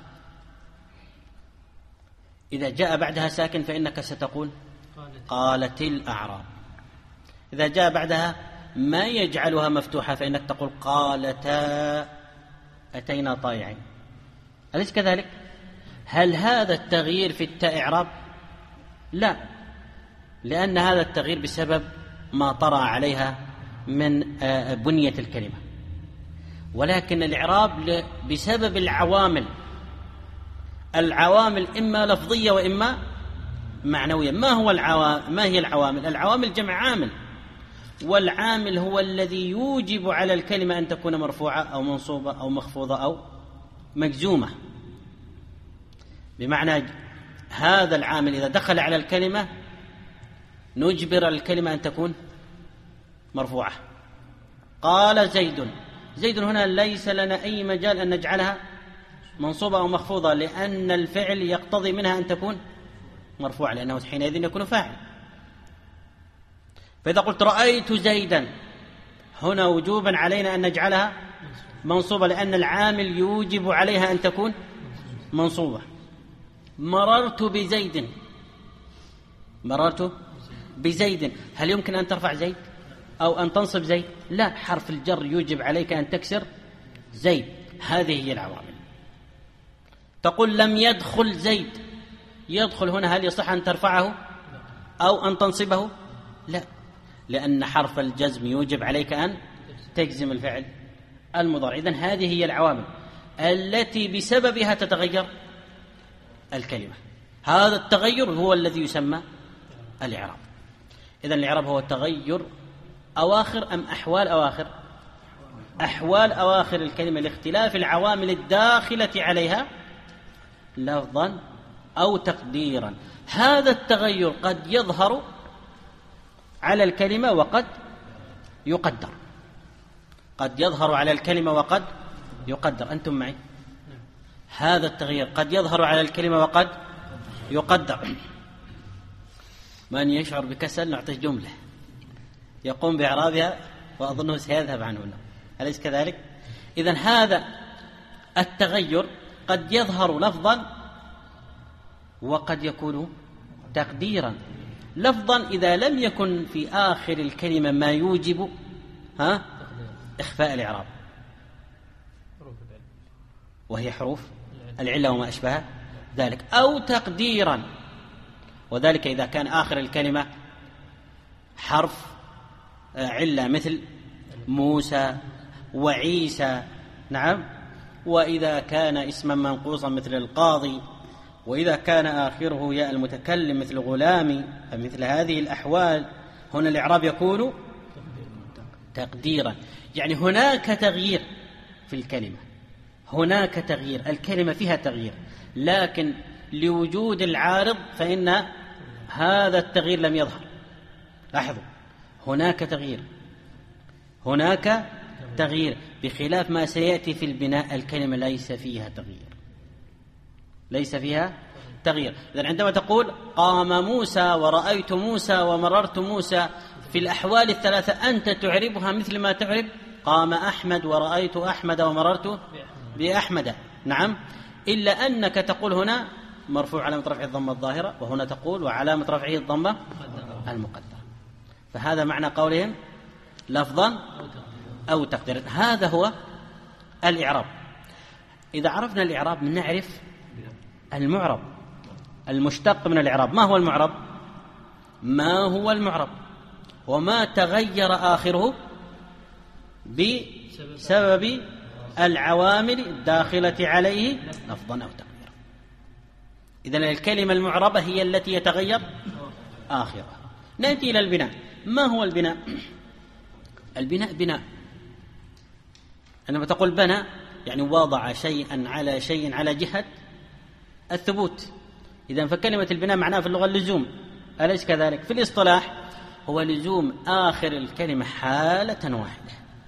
إذا جاء بعدها ساكن فإنك ستقول قالت الأعراب. إذا جاء بعدها ما يجعلها مفتوحة فإنك تقول قالتا أتينا طائعين. أليس كذلك؟ هل هذا التغيير في التاء إعراب؟ لا، لأن هذا التغيير بسبب ما طرأ عليها من بنية الكلمة. ولكن الإعراب بسبب العوامل، العوامل إما لفظية وإما معنوية. ما هو العوامل؟ ما هي العوامل؟ العوامل جمع عامل، والعامل هو الذي يوجب على الكلمة أن تكون مرفوعة أو منصوبة أو مخفوضة أو مجزومة. بمعنى هذا العامل إذا دخل على الكلمة نجبر الكلمة أن تكون مرفوعة. قال زيد، زيد هنا ليس لنا أي مجال أن نجعلها منصوبة أو مخفوضة، لأن الفعل يقتضي منها أن تكون مرفوعة، لأنه حينئذ يكون فاعل. فإذا قلت رأيت زيدا هنا وجوبا علينا أن نجعلها منصوبة، لأن العامل يوجب عليها أن تكون منصوبة. مررت بزيد، مررت بزيد، هل يمكن أن ترفع زيد أو أن تنصب زيد؟ لا، حرف الجر يوجب عليك أن تكسر زيد. هذه هي العوامل. تقول لم يدخل زيد، يدخل هنا هل يصح أن ترفعه أو أن تنصبه؟ لا، لأن حرف الجزم يوجب عليك أن تجزم الفعل المضارع. إذن هذه هي العوامل التي بسببها تتغير الكلمة. هذا التغير هو الذي يسمى الإعراب. إذن الإعراب هو تغير أواخر أم أحوال أواخر؟ أحوال أواخر الكلمة لاختلاف العوامل الداخلة عليها لفظا أو تقديرا. هذا التغير قد يظهر على الكلمة وقد يقدر، قد يظهر على الكلمة وقد يقدر. أنتم معي؟ هذا التغيير قد يظهر على الكلمة وقد يقدر. من يشعر بكسل نعطيه جملة يقوم بإعرابها وأظنه سيذهب عنه، أليس كذلك؟ إذن هذا التغير قد يظهر لفظا وقد يكون تقديرا. لفظا إذا لم يكن في آخر الكلمة ما يوجب ها إخفاء الإعراب، وهي حروف العلة وما أشبه ذلك، أو تقديرا، وذلك إذا كان آخر الكلمة حرف علة مثل موسى وعيسى، نعم، وإذا كان اسما منقوصا مثل القاضي، وإذا كان آخره ياء المتكلم مثل غلامي، فمثل هذه الأحوال هنا الإعراب يكون تقديرا. يعني هناك تغيير في الكلمة، هناك تغيير، الكلمة فيها تغيير، لكن لوجود العارض فإن هذا التغيير لم يظهر. لاحظوا، هناك تغيير، هناك تغيير، بخلاف ما سيأتي في البناء الكلمة ليس فيها تغيير، ليس فيها تغيير. إذن عندما تقول قام موسى ورأيت موسى ومررت موسى، في الأحوال الثلاثة أنت تعربها مثل ما تعرب قام أحمد ورأيت أحمد ومررت بأحمد، نعم، إلا أنك تقول هنا مرفوع علامة رفعه الضمة الظاهرة، وهنا تقول وعلامة رفعه الضمة المقدرة. فهذا معنى قولهم لفظا أو تقديرا. هذا هو الإعراب. إذا عرفنا الإعراب نعرف المعرب المشتق من الإعراب. ما هو المعرب؟ ما هو المعرب؟ وما تغير آخره بسبب العوامل الداخلة عليه لفظا أو تقديرا. إذن الكلمة المعربة هي التي يتغير آخرها. نأتي إلى البناء. ما هو البناء؟ البناء بناء، عندما تقول بنى يعني وضع شيئا على شيء على جهة الثبوت. إذن فكلمة البناء معناها في اللغة اللزوم، أليس كذلك؟ في الاصطلاح هو لزوم آخر الكلمة حالة واحدة،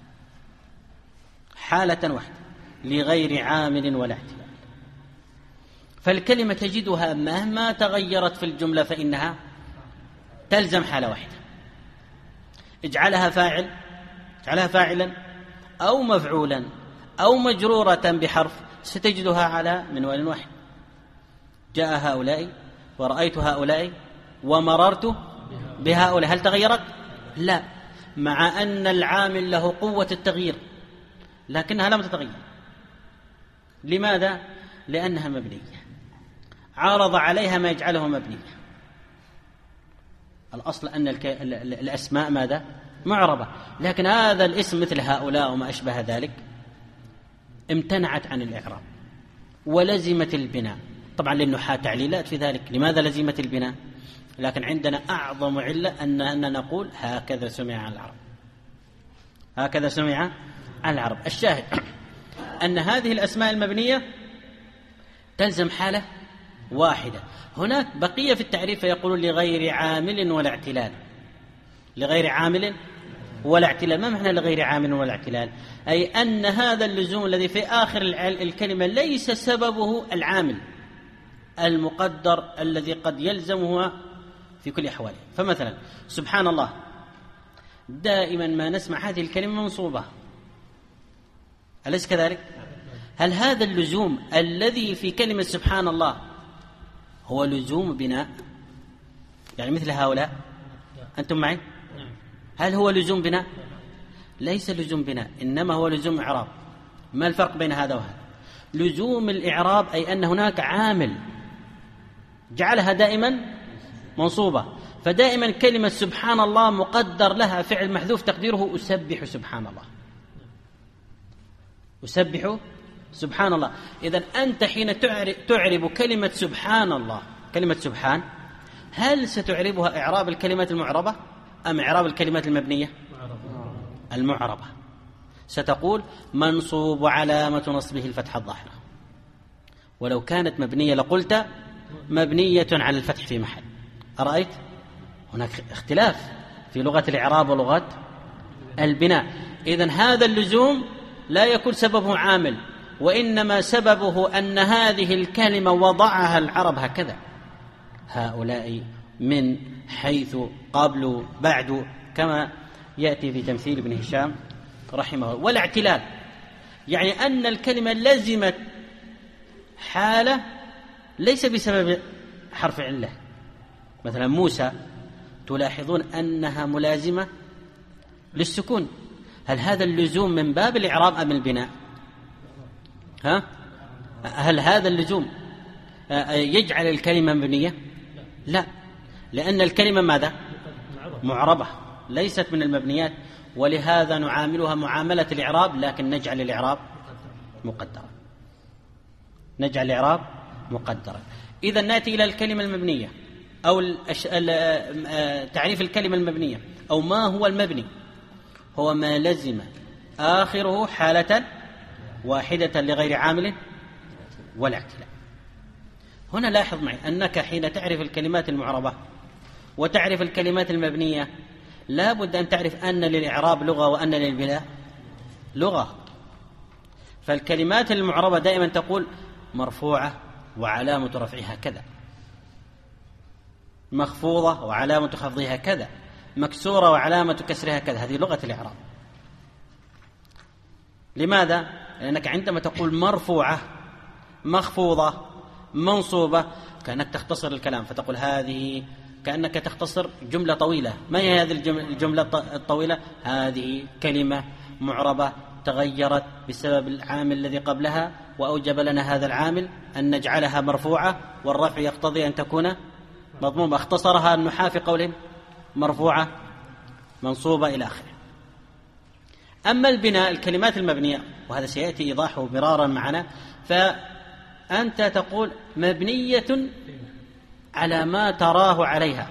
حالة واحدة لغير عامل ولا اعتلال. فالكلمة تجدها مهما تغيرت في الجملة فإنها تلزم حالة واحدة. اجعلها فاعل، اجعلها فاعلا أو مفعولا أو مجرورة بحرف، ستجدها على منوال واحد. جاء هؤلاء ورأيت هؤلاء ومررت بهؤلاء، هل تغيرت؟ لا، مع أن العامل له قوة التغيير لكنها لم تتغير. لماذا؟ لأنها مبنية، عارض عليها ما يجعله مبنية. الأصل أن الأسماء ماذا؟ معربة، لكن هذا الاسم مثل هؤلاء وما أشبه ذلك امتنعت عن الإعراب ولزمت البناء. طبعا للنحاة تعليلات في ذلك، لماذا لزمت البناء؟ لكن عندنا أعظم علة أن أن نقول هكذا سمع العرب، هكذا سمع العرب. الشاهد أن هذه الأسماء المبنية تلزم حالة واحدة. هناك بقية في التعريف يقول لغير عامل ولا اعتلال. لغير عامل ولا اعتلال، ما معنى لغير عامل ولا اعتلال؟ أي أن هذا اللزوم الذي في آخر الكلمة ليس سببه العامل المقدر الذي قد يلزمه في كل أحواله. فمثلا سبحان الله دائما ما نسمع هذه الكلمة منصوبة، أليس كذلك؟ هل هذا اللزوم الذي في كلمة سبحان الله هو لزوم بناء؟ يعني مثل هؤلاء أنتم معي؟ هل هو لزوم بناء؟ ليس لزوم بناء، إنما هو لزوم إعراب. ما الفرق بين هذا وهذا؟ لزوم الإعراب أي أن هناك عامل جعلها دائما منصوبة، فدائما كلمة سبحان الله مقدر لها فعل محذوف تقديره أسبح سبحان الله، أسبح سبحان الله. إذن أنت حين تعرب كلمة سبحان الله، كلمة سبحان، هل ستعربها إعراب الكلمات المعربة أم إعراب الكلمات المبنية؟ المعربة. ستقول منصوب علامة نصبه الفتحة الظاهرة، ولو كانت مبنية لقلت مبنية على الفتح في محل. أرأيت؟ هناك اختلاف في لغة الإعراب ولغة البناء. إذن هذا اللزوم لا يكون سببه عامل، وإنما سببه أن هذه الكلمة وضعها العرب هكذا، هؤلاء من حيث قبل بعد، كما يأتي في تمثيل ابن هشام رحمه الله. ولا اعتلال، يعني أن الكلمة لزمت حالة ليس بسبب حرف علة. مثلا موسى تلاحظون أنها ملازمة للسكون، هل هذا اللزوم من باب الإعراب أم البناء؟ ها؟ هل هذا اللزوم يجعل الكلمة مبنية؟ لا، لأن الكلمة ماذا؟ معربة، ليست من المبنيات، ولهذا نعاملها معاملة الإعراب، لكن نجعل الإعراب مقدرا، نجعل الإعراب مقدرا. إذا نأتي إلى الكلمة المبنية أو تعريف الكلمة المبنية، أو ما هو المبني؟ هو ما لزم آخره حالة واحدة لغير عامل ولا اعتلال. هنا لاحظ معي أنك حين تعرف الكلمات المعربة وتعرف الكلمات المبنية لا بد أن تعرف أن للإعراب لغة وأن للبناء لغة. فالكلمات المعربة دائما تقول مرفوعة وعلامة رفعها كذا، مخفوضة وعلامة خفضها كذا، مكسورة وعلامة كسرها كذا، هذه لغة الإعراب. لماذا؟ لأنك عندما تقول مرفوعة مخفوضة منصوبة كأنك تختصر الكلام، فتقول هذه، كأنك تختصر جملة طويلة. ما هي هذه الجملة الطويلة؟ هذه كلمة معربة تغيرت بسبب العامل الذي قبلها، وأوجب لنا هذا العامل أن نجعلها مرفوعة، والرفع يقتضي أن تكون مضمومة. اختصرها النحاة في قولهم مرفوعة منصوبة إلى آخره. أما البناء، الكلمات المبنية، وهذا سيأتي إيضاحه مرارا معنا، فأنت تقول مبنية على ما تراه عليها،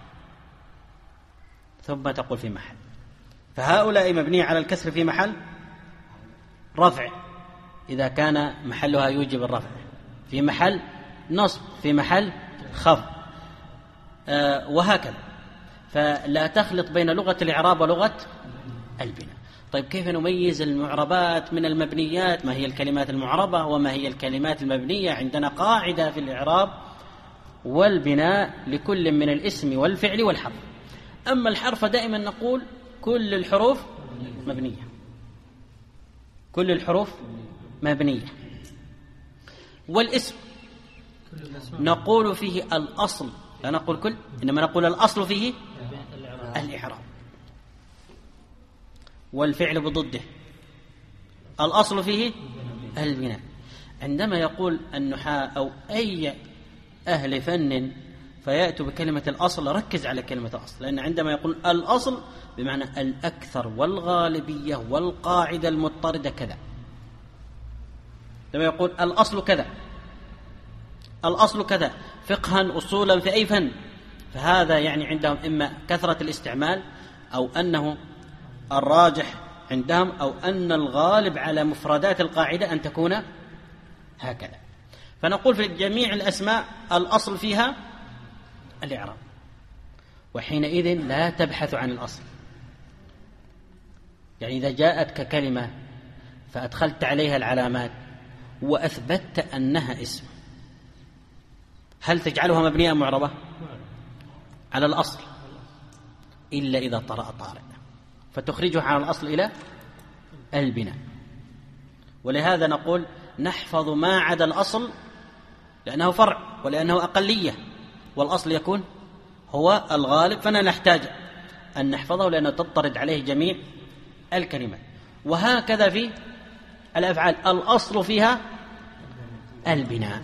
ثم تقول في محل. فهؤلاء مبنية على الكسر في محل رفع إذا كان محلها يوجب الرفع، في محل نصب، في محل خفض، آه وهكذا. فلا تخلط بين لغة الإعراب ولغة البناء. طيب كيف نميز المعربات من المبنيات؟ ما هي الكلمات المعربة وما هي الكلمات المبنية؟ عندنا قاعدة في الإعراب والبناء لكل من الاسم والفعل والحرف. أما الحرف دائما نقول كل الحروف مبنية، كل الحروف مبنية. والاسم نقول فيه الأصل، لا نقول كل، إنما نقول الأصل فيه الإعراب، والفعل بضده، الأصل فيه البناء. عندما يقول النحاة أو أي أهل فن فيأتوا بكلمة الأصل، ركز على كلمة الأصل، لأن عندما يقول الأصل بمعنى الأكثر والغالبية والقاعدة المضطردة كذا. لما يقول الأصل كذا، الأصل كذا فقها أصولا في أي فن، فهذا يعني عندهم إما كثرة الاستعمال، أو أنه الراجح عندهم، أو أن الغالب على مفردات القاعدة أن تكون هكذا. فنقول في جميع الأسماء الأصل فيها الإعراب، وحينئذ لا تبحث عن الأصل. يعني إذا جاءتك كلمة فأدخلت عليها العلامات وأثبتت أنها اسم، هل تجعلها مبنية معربة؟ على الأصل، إلا إذا طرأ طارئ. فتخرجه عن الأصل إلى البناء. ولهذا نقول نحفظ ما عدا الأصل لأنه فرع ولأنه أقلية، والأصل يكون هو الغالب، فلا نحتاج أن نحفظه لأنه تضطرد عليه جميع الكلمات. وهكذا في الأفعال الأصل فيها البناء،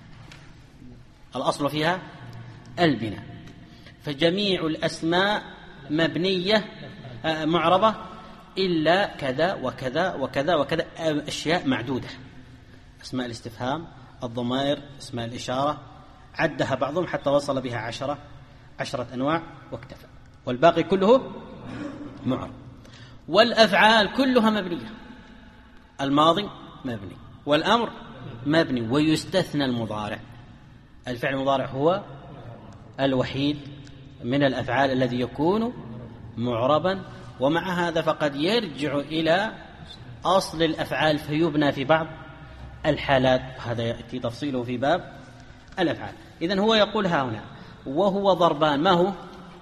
الأصل فيها البناء. فجميع الأسماء مبنية معربة إلا كذا وكذا وكذا وكذا، أشياء معدودة، أسماء الاستفهام، الضمائر، أسماء الإشارة، عدها بعضهم حتى وصل بها عشرة عشرة أنواع واكتفى، والباقي كله معرب. والأفعال كلها مبنية، الماضي مبني والأمر مبني، ويستثنى المضارع. الفعل المضارع هو الوحيد من الأفعال الذي يكون معربا، ومع هذا فقد يرجع إلى أصل الأفعال فيبنى في بعض الحالات، هذا يأتي تفصيله في باب الأفعال. إذن هو يقول ها هنا وهو ضربان. ما هو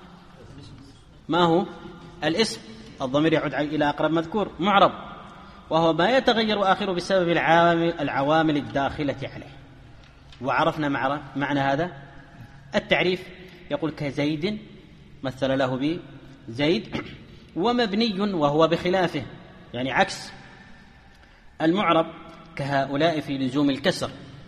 ما هو الاسم، الضمير يعود إلى أقرب مذكور، معرب، وهو ما يتغير آخره بسبب العوامل, العوامل الداخلة عليه. وعرفنا معنى هذا التعريف، يقول كزيد مثل له بزيد، ومبني وهو بخلافه، يعني عكس المعرب، كهؤلاء في لزوم الكسر.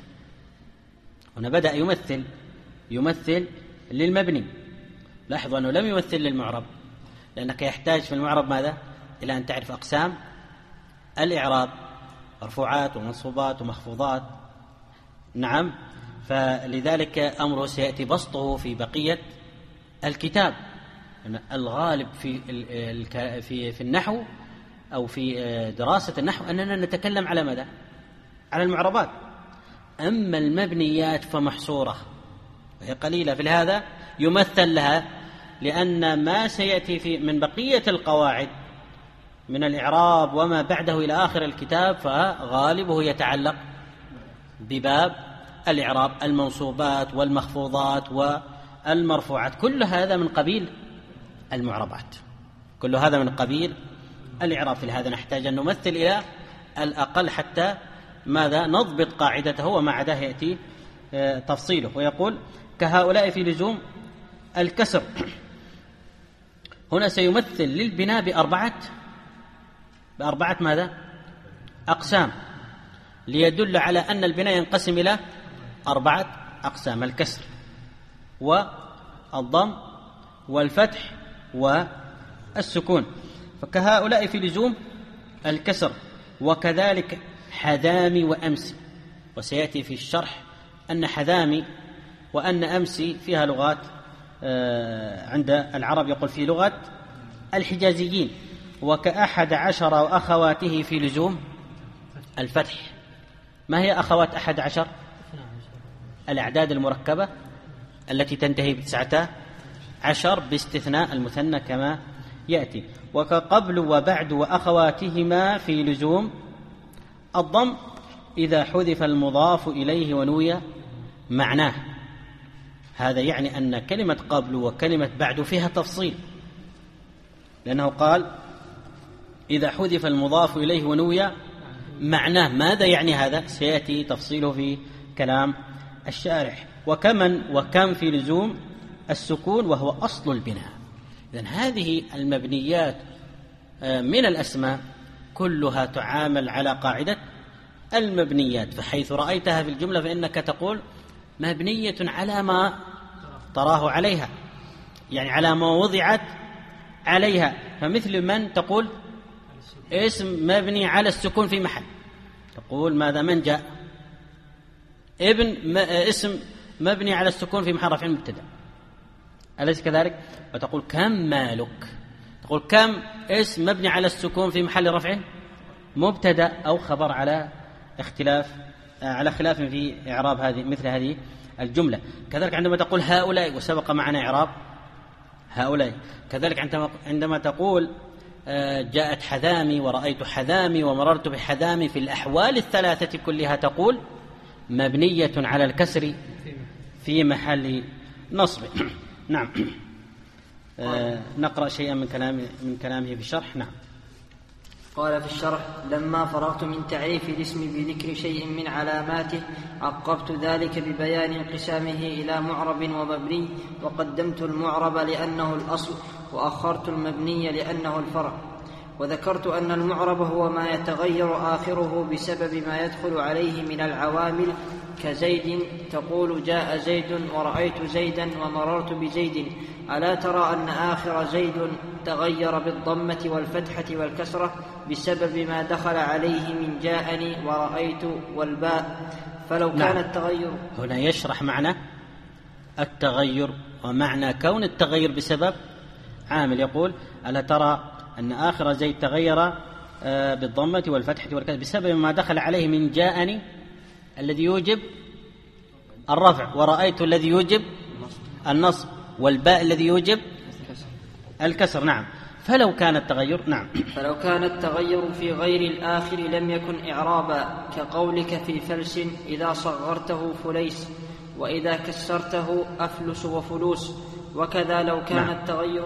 هنا بدأ يمثل يمثل للمبني. لاحظوا أنه لم يمثل للمعرب، لأنك يحتاج في المعرب ماذا؟ إلى أن تعرف أقسام الإعراب، مرفوعات ومنصوبات ومخفوضات. نعم، فلذلك أمره سيأتي بسطه في بقية الكتاب. الغالب في في في النحو أو في دراسة النحو أننا نتكلم على ماذا؟ على المعربات. أما المبنيات فمحصورة وهي قليلة، في هذا يمثل لها، لأن ما سيأتي في من بقية القواعد من الإعراب وما بعده إلى آخر الكتاب فغالبه يتعلق بباب الإعراب، المنصوبات والمخفوضات والمرفوعات، كل هذا من قبيل المعربات، كل هذا من قبيل الإعراب. في هذا نحتاج أن نمثل إلى الأقل حتى ماذا؟ نضبط قاعدته، وما عداه يأتي تفصيله. ويقول كهؤلاء في لزوم الكسر. هنا سيمثل للبناء بأربعة بأربعة ماذا؟ أقسام، ليدل على أن البناء ينقسم إلى أربعة أقسام: الكسر والضم والفتح والسكون. فكهؤلاء في لزوم الكسر، وكذلك حذامي وأمسي. وسيأتي في الشرح أن حذامي وأن أمسي فيها لغات عند العرب، يقول في لغة الحجازيين. وكأحد عشر وأخواته في لزوم الفتح. ما هي أخوات أحد عشر؟ الأعداد المركبة التي تنتهي بتسعة عشر باستثناء المثنى كما يأتي. وكقبل وبعد وأخواتهما في لزوم الضم إذا حذف المضاف إليه ونوي معناه. هذا يعني أن كلمة قبل وكلمة بعد فيها تفصيل، لأنه قال إذا حذف المضاف إليه ونوي معناه. ماذا يعني هذا؟ سيأتي تفصيله في كلام الشارح. وكمن وكم في لزوم السكون وهو أصل البناء. إذن هذه المبنيات من الأسماء كلها تعامل على قاعدة المبنيات، فحيث رأيتها في الجملة فإنك تقول مبنية على ما تراه عليها، يعني على ما وضعت عليها. فمثل من تقول اسم مبني على السكون في محل، تقول ماذا؟ من جاء. ابن اسم مبني على السكون في محل رفع مبتدأ، أليس كذلك؟ وتقول كم مالك، تقول كم اسم مبني على السكون في محل رفع مبتدأ أو خبر على اختلاف على خلاف في إعراب هذه مثل هذه الجملة. كذلك عندما تقول هؤلاء وسبق معنا إعراب هؤلاء، كذلك عندما تقول جاءت حذامي ورأيت حذامي ومررت بحذامي، في الأحوال الثلاثة كلها تقول مبنية على الكسر في محل نصب. نعم. آه نقرأ شيئا من كلامه من كلامه في الشرح. نعم. قال في الشرح: لما فرغت من تعريف الاسم بذكر شيء من علاماته عقبت ذلك ببيان انقسامه إلى معرب ومبني، وقدمت المعرب لأنه الأصل وأخرت المبني لأنه الفرع. وذكرت أن المعرب هو ما يتغير آخره بسبب ما يدخل عليه من العوامل، كزيد تقول جاء زيد ورأيت زيدا ومررت بزيد. ألا ترى أن آخر زيد تغير بالضمة والفتحة والكسرة بسبب ما دخل عليه من جاءني ورأيت والباء. فلو كان نعم. التغير هنا يشرح معنى التغير ومعنى كون التغير بسبب عامل. يقول: ألا ترى أن آخر زيد تغير بالضمة والفتحة والكسرة بسبب ما دخل عليه من جاءني الذي يوجب الرفع، ورأيت الذي يوجب النصب، والباء الذي يوجب الكسر. نعم. فلو كان التغير نعم فلو كان التغير في غير الآخر لم يكن إعرابا، كقولك في فلس إذا صغرته فليس، وإذا كسرته أفلس وفلوس. وكذا لو كان نعم. التغير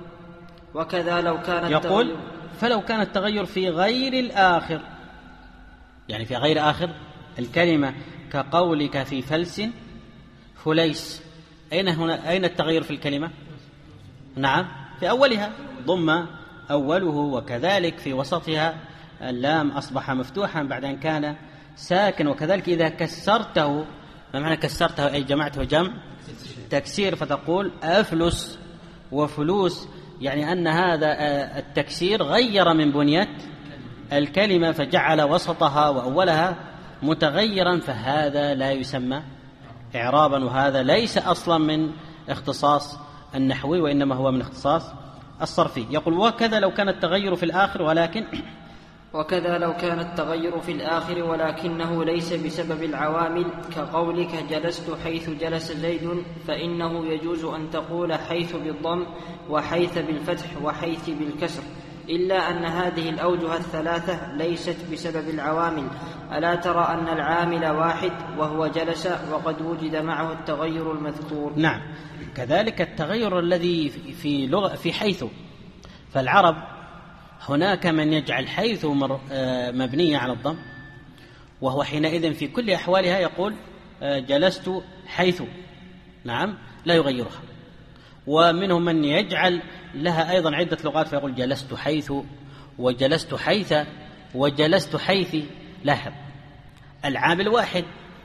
وكذا لو كان يقول التغير فلو كان التغير في غير الآخر، يعني في غير آخر الكلمة، كقولك في فلس فليس. أين هنا أين التغير في الكلمة؟ نعم في أولها ضم أوله، وكذلك في وسطها اللام أصبح مفتوحا بعد أن كان ساكن. وكذلك إذا كسرته، ما معنى كسرته؟ أي جمعته جمع تكسير، فتقول أفلس وفلوس، يعني أن هذا التكسير غير من بنية الكلمة فجعل وسطها وأولها متغيرا، فهذا لا يسمى إعرابا، وهذا ليس أصلا من اختصاص النحوي وإنما هو من اختصاص الصرفي. يقول: وكذا لو كان التغير في الآخر ولكن وكذا لو كان التغير في الآخر ولكنه ليس بسبب العوامل، كقولك جلست حيث جلس زيد، فإنه يجوز أن تقول حيث بالضم وحيث بالفتح وحيث بالكسر، إلا أن هذه الأوجه الثلاثة ليست بسبب العوامل. ألا ترى أن العامل واحد وهو جلس، وقد وجد معه التغير المذكور. نعم. كذلك التغير الذي في لغة في حيث، فالعرب هناك من يجعل حيث مبنية على الضم، وهو حينئذ في كل أحوالها يقول جلست حيث، نعم لا يغيرها. ومنهم من يجعل لها أيضا عدة لغات فيقول جلست حيث وجلست حيث وجلست حيث. لاحظ العامل واحد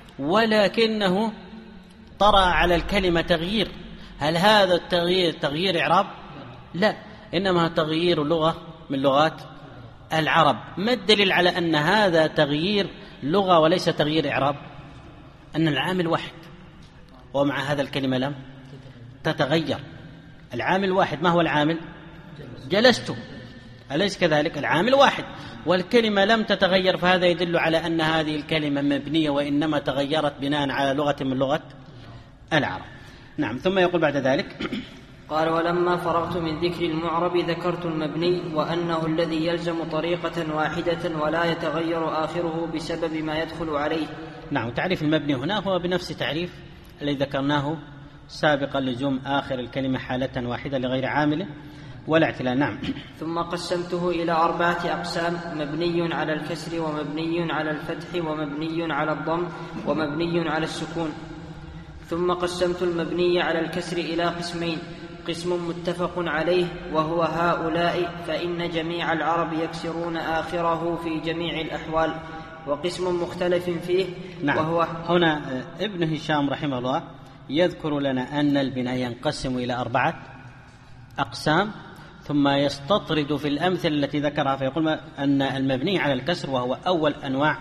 ولكنه طرأ على الكلمة تغيير. هل هذا التغيير تغيير إعراب؟ لا، إنما تغيير لغة من لغات العرب. ما الدليل على أن هذا تغيير لغة وليس تغيير إعراب؟ أن العامل واحد ومع هذا الكلمة لم تتغير. العامل واحد. ما هو العامل؟ جلست، أليس كذلك؟ العامل واحد والكلمة لم تتغير، فهذا يدل على أن هذه الكلمة مبنية وإنما تغيرت بناء على لغة من لغة العرب. نعم. ثم يقول بعد ذلك: قال: ولما فرغت من ذكر المعرب ذكرت المبني، وأنه الذي يلزم طريقة واحدة ولا يتغير آخره بسبب ما يدخل عليه. نعم. تعريف المبني هنا هو بنفس تعريف الذي ذكرناه سابقا، لزوم آخر الكلمة حالة واحدة لغير عامل ولا اعتلال. نعم. ثم قسمته إلى أربعة أقسام: مبني على الكسر، ومبني على الفتح، ومبني على الضم، ومبني على السكون. ثم قسمت المبني على الكسر إلى قسمين: قسم متفق عليه وهو هؤلاء، فإن جميع العرب يكسرون آخره في جميع الأحوال، وقسم مختلف فيه نعم. وهو هنا ابن هشام رحمه الله يذكر لنا أن البناء ينقسم إلى أربعة أقسام، ثم يستطرد في الأمثلة التي ذكرها فيقول أن المبني على الكسر وهو أول أنواع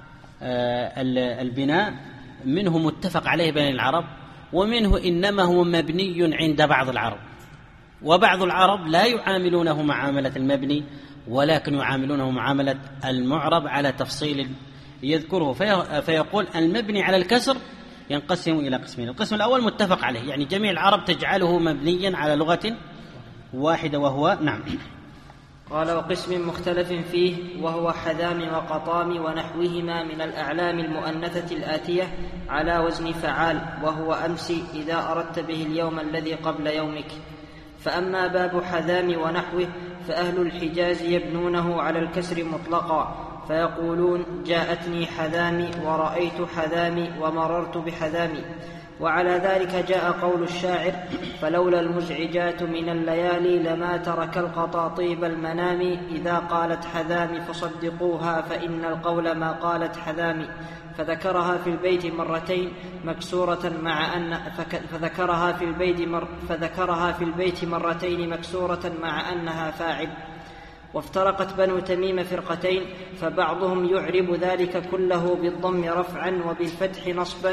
البناء منه متفق عليه بين العرب، ومنه إنما هو مبني عند بعض العرب، وبعض العرب لا يعاملونه معاملة المبني ولكن يعاملونه معاملة المعرب على تفصيل يذكره. فيقول المبني على الكسر ينقسم إلى قسمين: القسم الأول متفق عليه، يعني جميع العرب تجعله مبنيا على لغة واحدة وهو نعم. قال: وقسم مختلف فيه وهو حذام وقطام ونحوهما من الأعلام المؤنثة الآتية على وزن فعال، وهو أمس إذا أردت به اليوم الذي قبل يومك. فأما باب حذام ونحوه فأهل الحجاز يبنونه على الكسر مطلقا، فيقولون جاءتني حذامي ورأيت حذامي ومررت بحذامي. وعلى ذلك جاء قول الشاعر: فلولا المزعجات من الليالي لما ترك القطاطيب المنام، إذا قالت حذامي فصدقوها فإن القول ما قالت حذامي. فذكرها في البيت مرتين مكسورة مع أن فذكرها في البيت مر فذكرها في البيت مرتين مكسورة مع أنها فاعل. وافترقت بنو تميم فرقتين، فبعضهم يعرب ذلك كله بالضم رفعا وبالفتح نصبا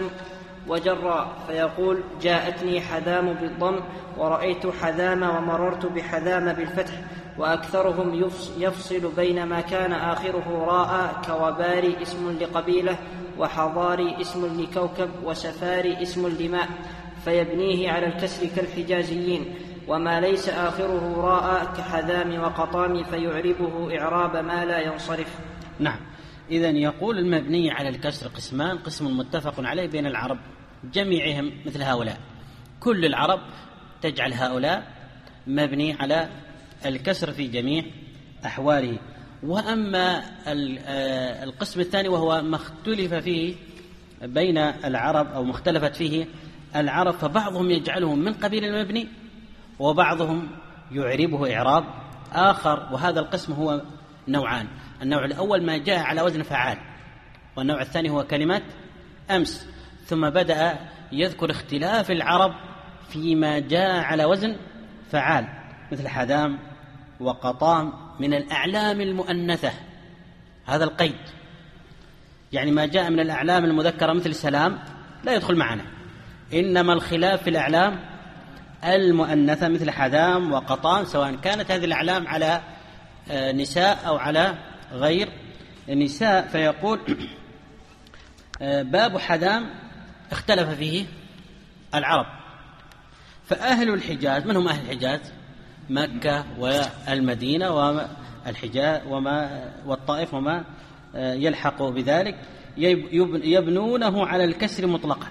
وجرا، فيقول جاءتني حذام بالضم ورأيت حذام ومررت بحذام بالفتح. وأكثرهم يفصل بين ما كان آخره راء، كوباري اسم لقبيلة، وحضاري اسم لكوكب، وسفاري اسم لماء، فيبنيه على الكسر كالحجازيين. وما ليس آخره راء كحذام وقطام فيعربه إعراب ما لا ينصرف. نعم. إذن يقول المبني على الكسر قسمان: قسم متفق عليه بين العرب جميعهم مثل هؤلاء، كل العرب تجعل هؤلاء مبني على الكسر في جميع أحواله. وأما القسم الثاني وهو ما اختلف فيه بين العرب أو مختلفت فيه العرب، فبعضهم يجعله من قبيل المبني وبعضهم يعربه إعراب آخر. وهذا القسم هو نوعان: النوع الأول ما جاء على وزن فعال، والنوع الثاني هو كلمة أمس. ثم بدأ يذكر اختلاف العرب فيما جاء على وزن فعال، مثل حذام وقطام من الأعلام المؤنثة. هذا القيد، يعني ما جاء من الأعلام المذكرة مثل سلام لا يدخل معنا، إنما الخلاف في الأعلام المؤنثة مثل حذام وقطام، سواء كانت هذه الأعلام على نساء أو على غير النساء. فيقول باب حذام اختلف فيه العرب. فأهل الحجاز، من هم أهل الحجاز؟ مكة والمدينة والحجاز وما والطائف وما يلحق بذلك، يبنونه على الكسر مطلقا.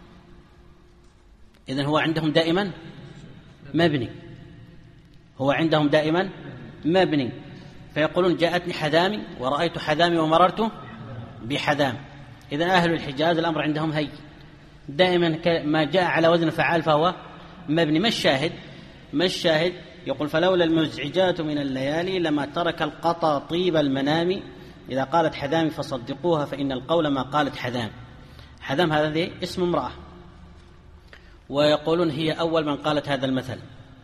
إذن هو عندهم دائما مبني، هو عندهم دائما مبني. فيقولون جاءتني حذامي ورأيت حذامي ومررت بحذام. إذا أهل الحجاز الأمر عندهم هي دائما ما جاء على وزن فعال فهو مبني. ما الشاهد؟ ما الشاهد؟ يقول فلولا المزعجات من الليالي لما ترك القطا طيب المنام، إذا قالت حذامي فصدقوها فإن القول ما قالت حذام. حذام هذا اسم امرأة، ويقولون هي أول من قالت هذا المثل: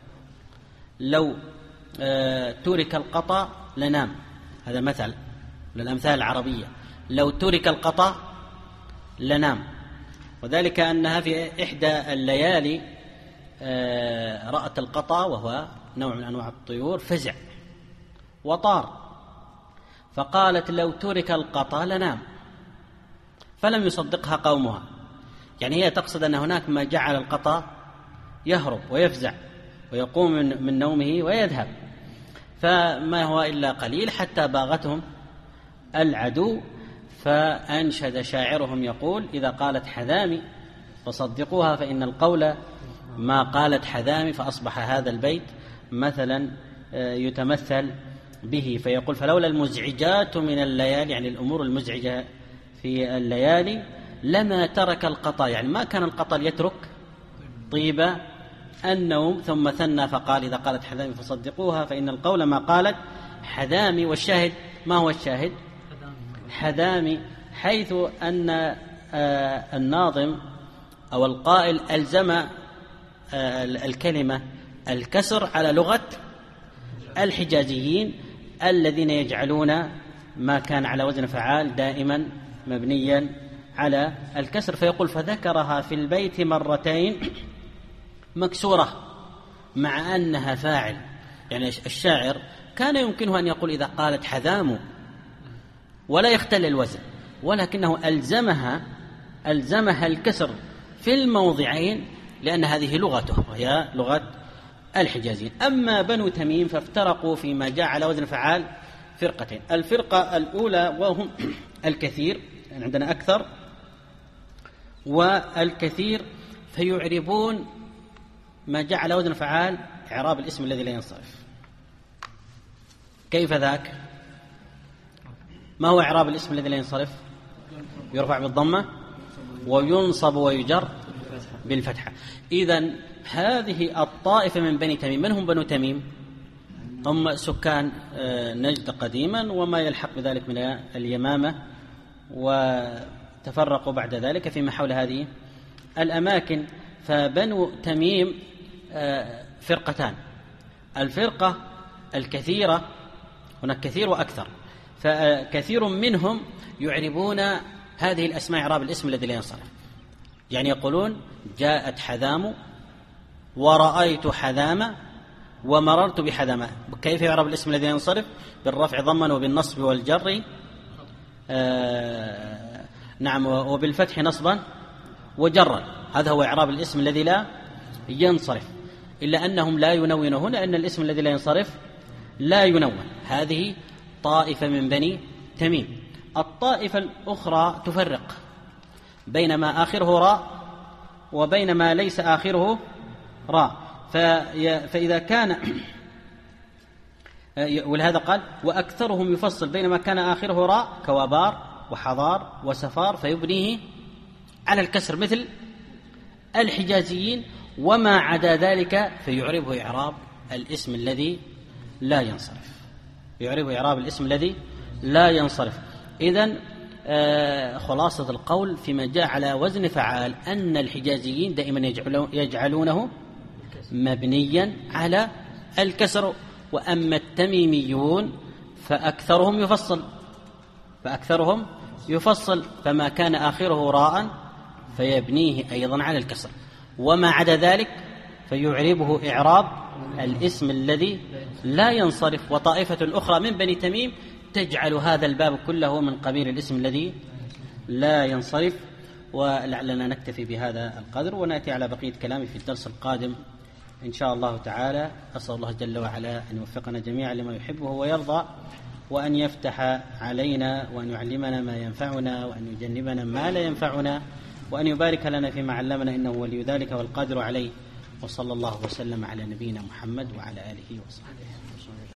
لو آه ترك القطا لنام. هذا مثل للأمثال العربية: لو ترك القطا لنام. وذلك أنها في إحدى الليالي آه رأت القطا، وهو نوع من أنواع الطيور، فزع وطار، فقالت لو ترك القطا لنام، فلم يصدقها قومها. يعني هي تقصد أن هناك ما جعل القطا يهرب ويفزع ويقوم من, من نومه ويذهب، فما هو إلا قليل حتى باغتهم العدو. فأنشد شاعرهم يقول: إذا قالت حذامي فصدقوها فإن القول ما قالت حذامي. فأصبح هذا البيت مثلا يتمثل به. فيقول فلولا المزعجات من الليالي، يعني الأمور المزعجة في الليالي، لما ترك القطا، يعني ما كان القطا يترك طيب النوم. ثم ثنى فقال: إذا قالت حذامي فصدقوها فإن القول ما قالت حذامي. والشاهد، ما هو الشاهد؟ حذامي، حيث أن الناظم أو القائل ألزم الكلمة الكسر على لغة الحجازيين الذين يجعلون ما كان على وزن فعال دائما مبنيا على الكسر. فيقول فذكرها في البيت مرتين مكسورة مع أنها فاعل. يعني الشاعر كان يمكنه أن يقول إذا قالت حذام ولا يختل الوزن، ولكنه ألزمها ألزمها الكسر في الموضعين لأن هذه لغته وهي لغة الحجازيين. أما بنو تميم فافترقوا فيما جاء على وزن فعال فرقتين: الفرقة الأولى وهم الكثير، يعني عندنا أكثر والكثير، فيعربون ما جاء على وزن فعال إعراب الاسم الذي لا ينصرف. كيف ذاك؟ ما هو إعراب الاسم الذي لا ينصرف؟ يرفع بالضمة وينصب ويجر بالفتحة. إذن هذه الطائفة من بني تميم، من هم بنو تميم؟ هم سكان نجد قديما وما يلحق بذلك من اليمامة، وتفرقوا بعد ذلك فيما حول هذه الأماكن. فبنو تميم فرقتان، الفرقة الكثيرة، هناك كثير وأكثر، فكثير منهم يعربون هذه الأسماء إعراب الاسم الذي لا ينصرف، يعني يقولون جاءت حذام ورأيت حذام ومررت بحذام. كيف يعرب الاسم الذي لا ينصرف؟ بالرفع ضما وبالنصب والجر آه نعم وبالفتح نصبا وجرا. هذا هو إعراب الاسم الذي لا ينصرف، إلا أنهم لا ينونون أن الاسم الذي لا ينصرف لا ينون. هذه طائفة من بني تميم. الطائفة الأخرى تفرق بين ما آخره راء وبين ما ليس آخره راء. فإذا كان ولهذا قال وأكثرهم يفصل بين ما كان آخره راء كوابار وحضار وسفار فيبنيه على الكسر مثل الحجازيين، وما عدا ذلك فيعربه إعراب الاسم الذي لا ينصرف، يعربه إعراب الاسم الذي لا ينصرف. إذن آه خلاصة القول فيما جاء على وزن فعال أن الحجازيين دائما يجعلونه مبنيا على الكسر، وأما التميميون فأكثرهم يفصل فأكثرهم يفصل فما كان آخره راء فيبنيه أيضا على الكسر، وما عدا ذلك فيعربه إعراب الاسم الذي لا ينصرف. وطائفة أخرى من بني تميم تجعل هذا الباب كله من قبيل الاسم الذي لا ينصرف. ولعلنا نكتفي بهذا القدر ونأتي على بقية كلامي في الدرس القادم إن شاء الله تعالى. أسأل الله جل وعلا أن يوفقنا جميعا لما يحبه ويرضى، وأن يفتح علينا وأن يعلمنا ما ينفعنا وأن يجنبنا ما لا ينفعنا، وأن يبارك لنا فيما علمنا إنه ولي ذلك والقادر عليه. وصلى الله وسلم على نبينا محمد وعلى آله وصحبه.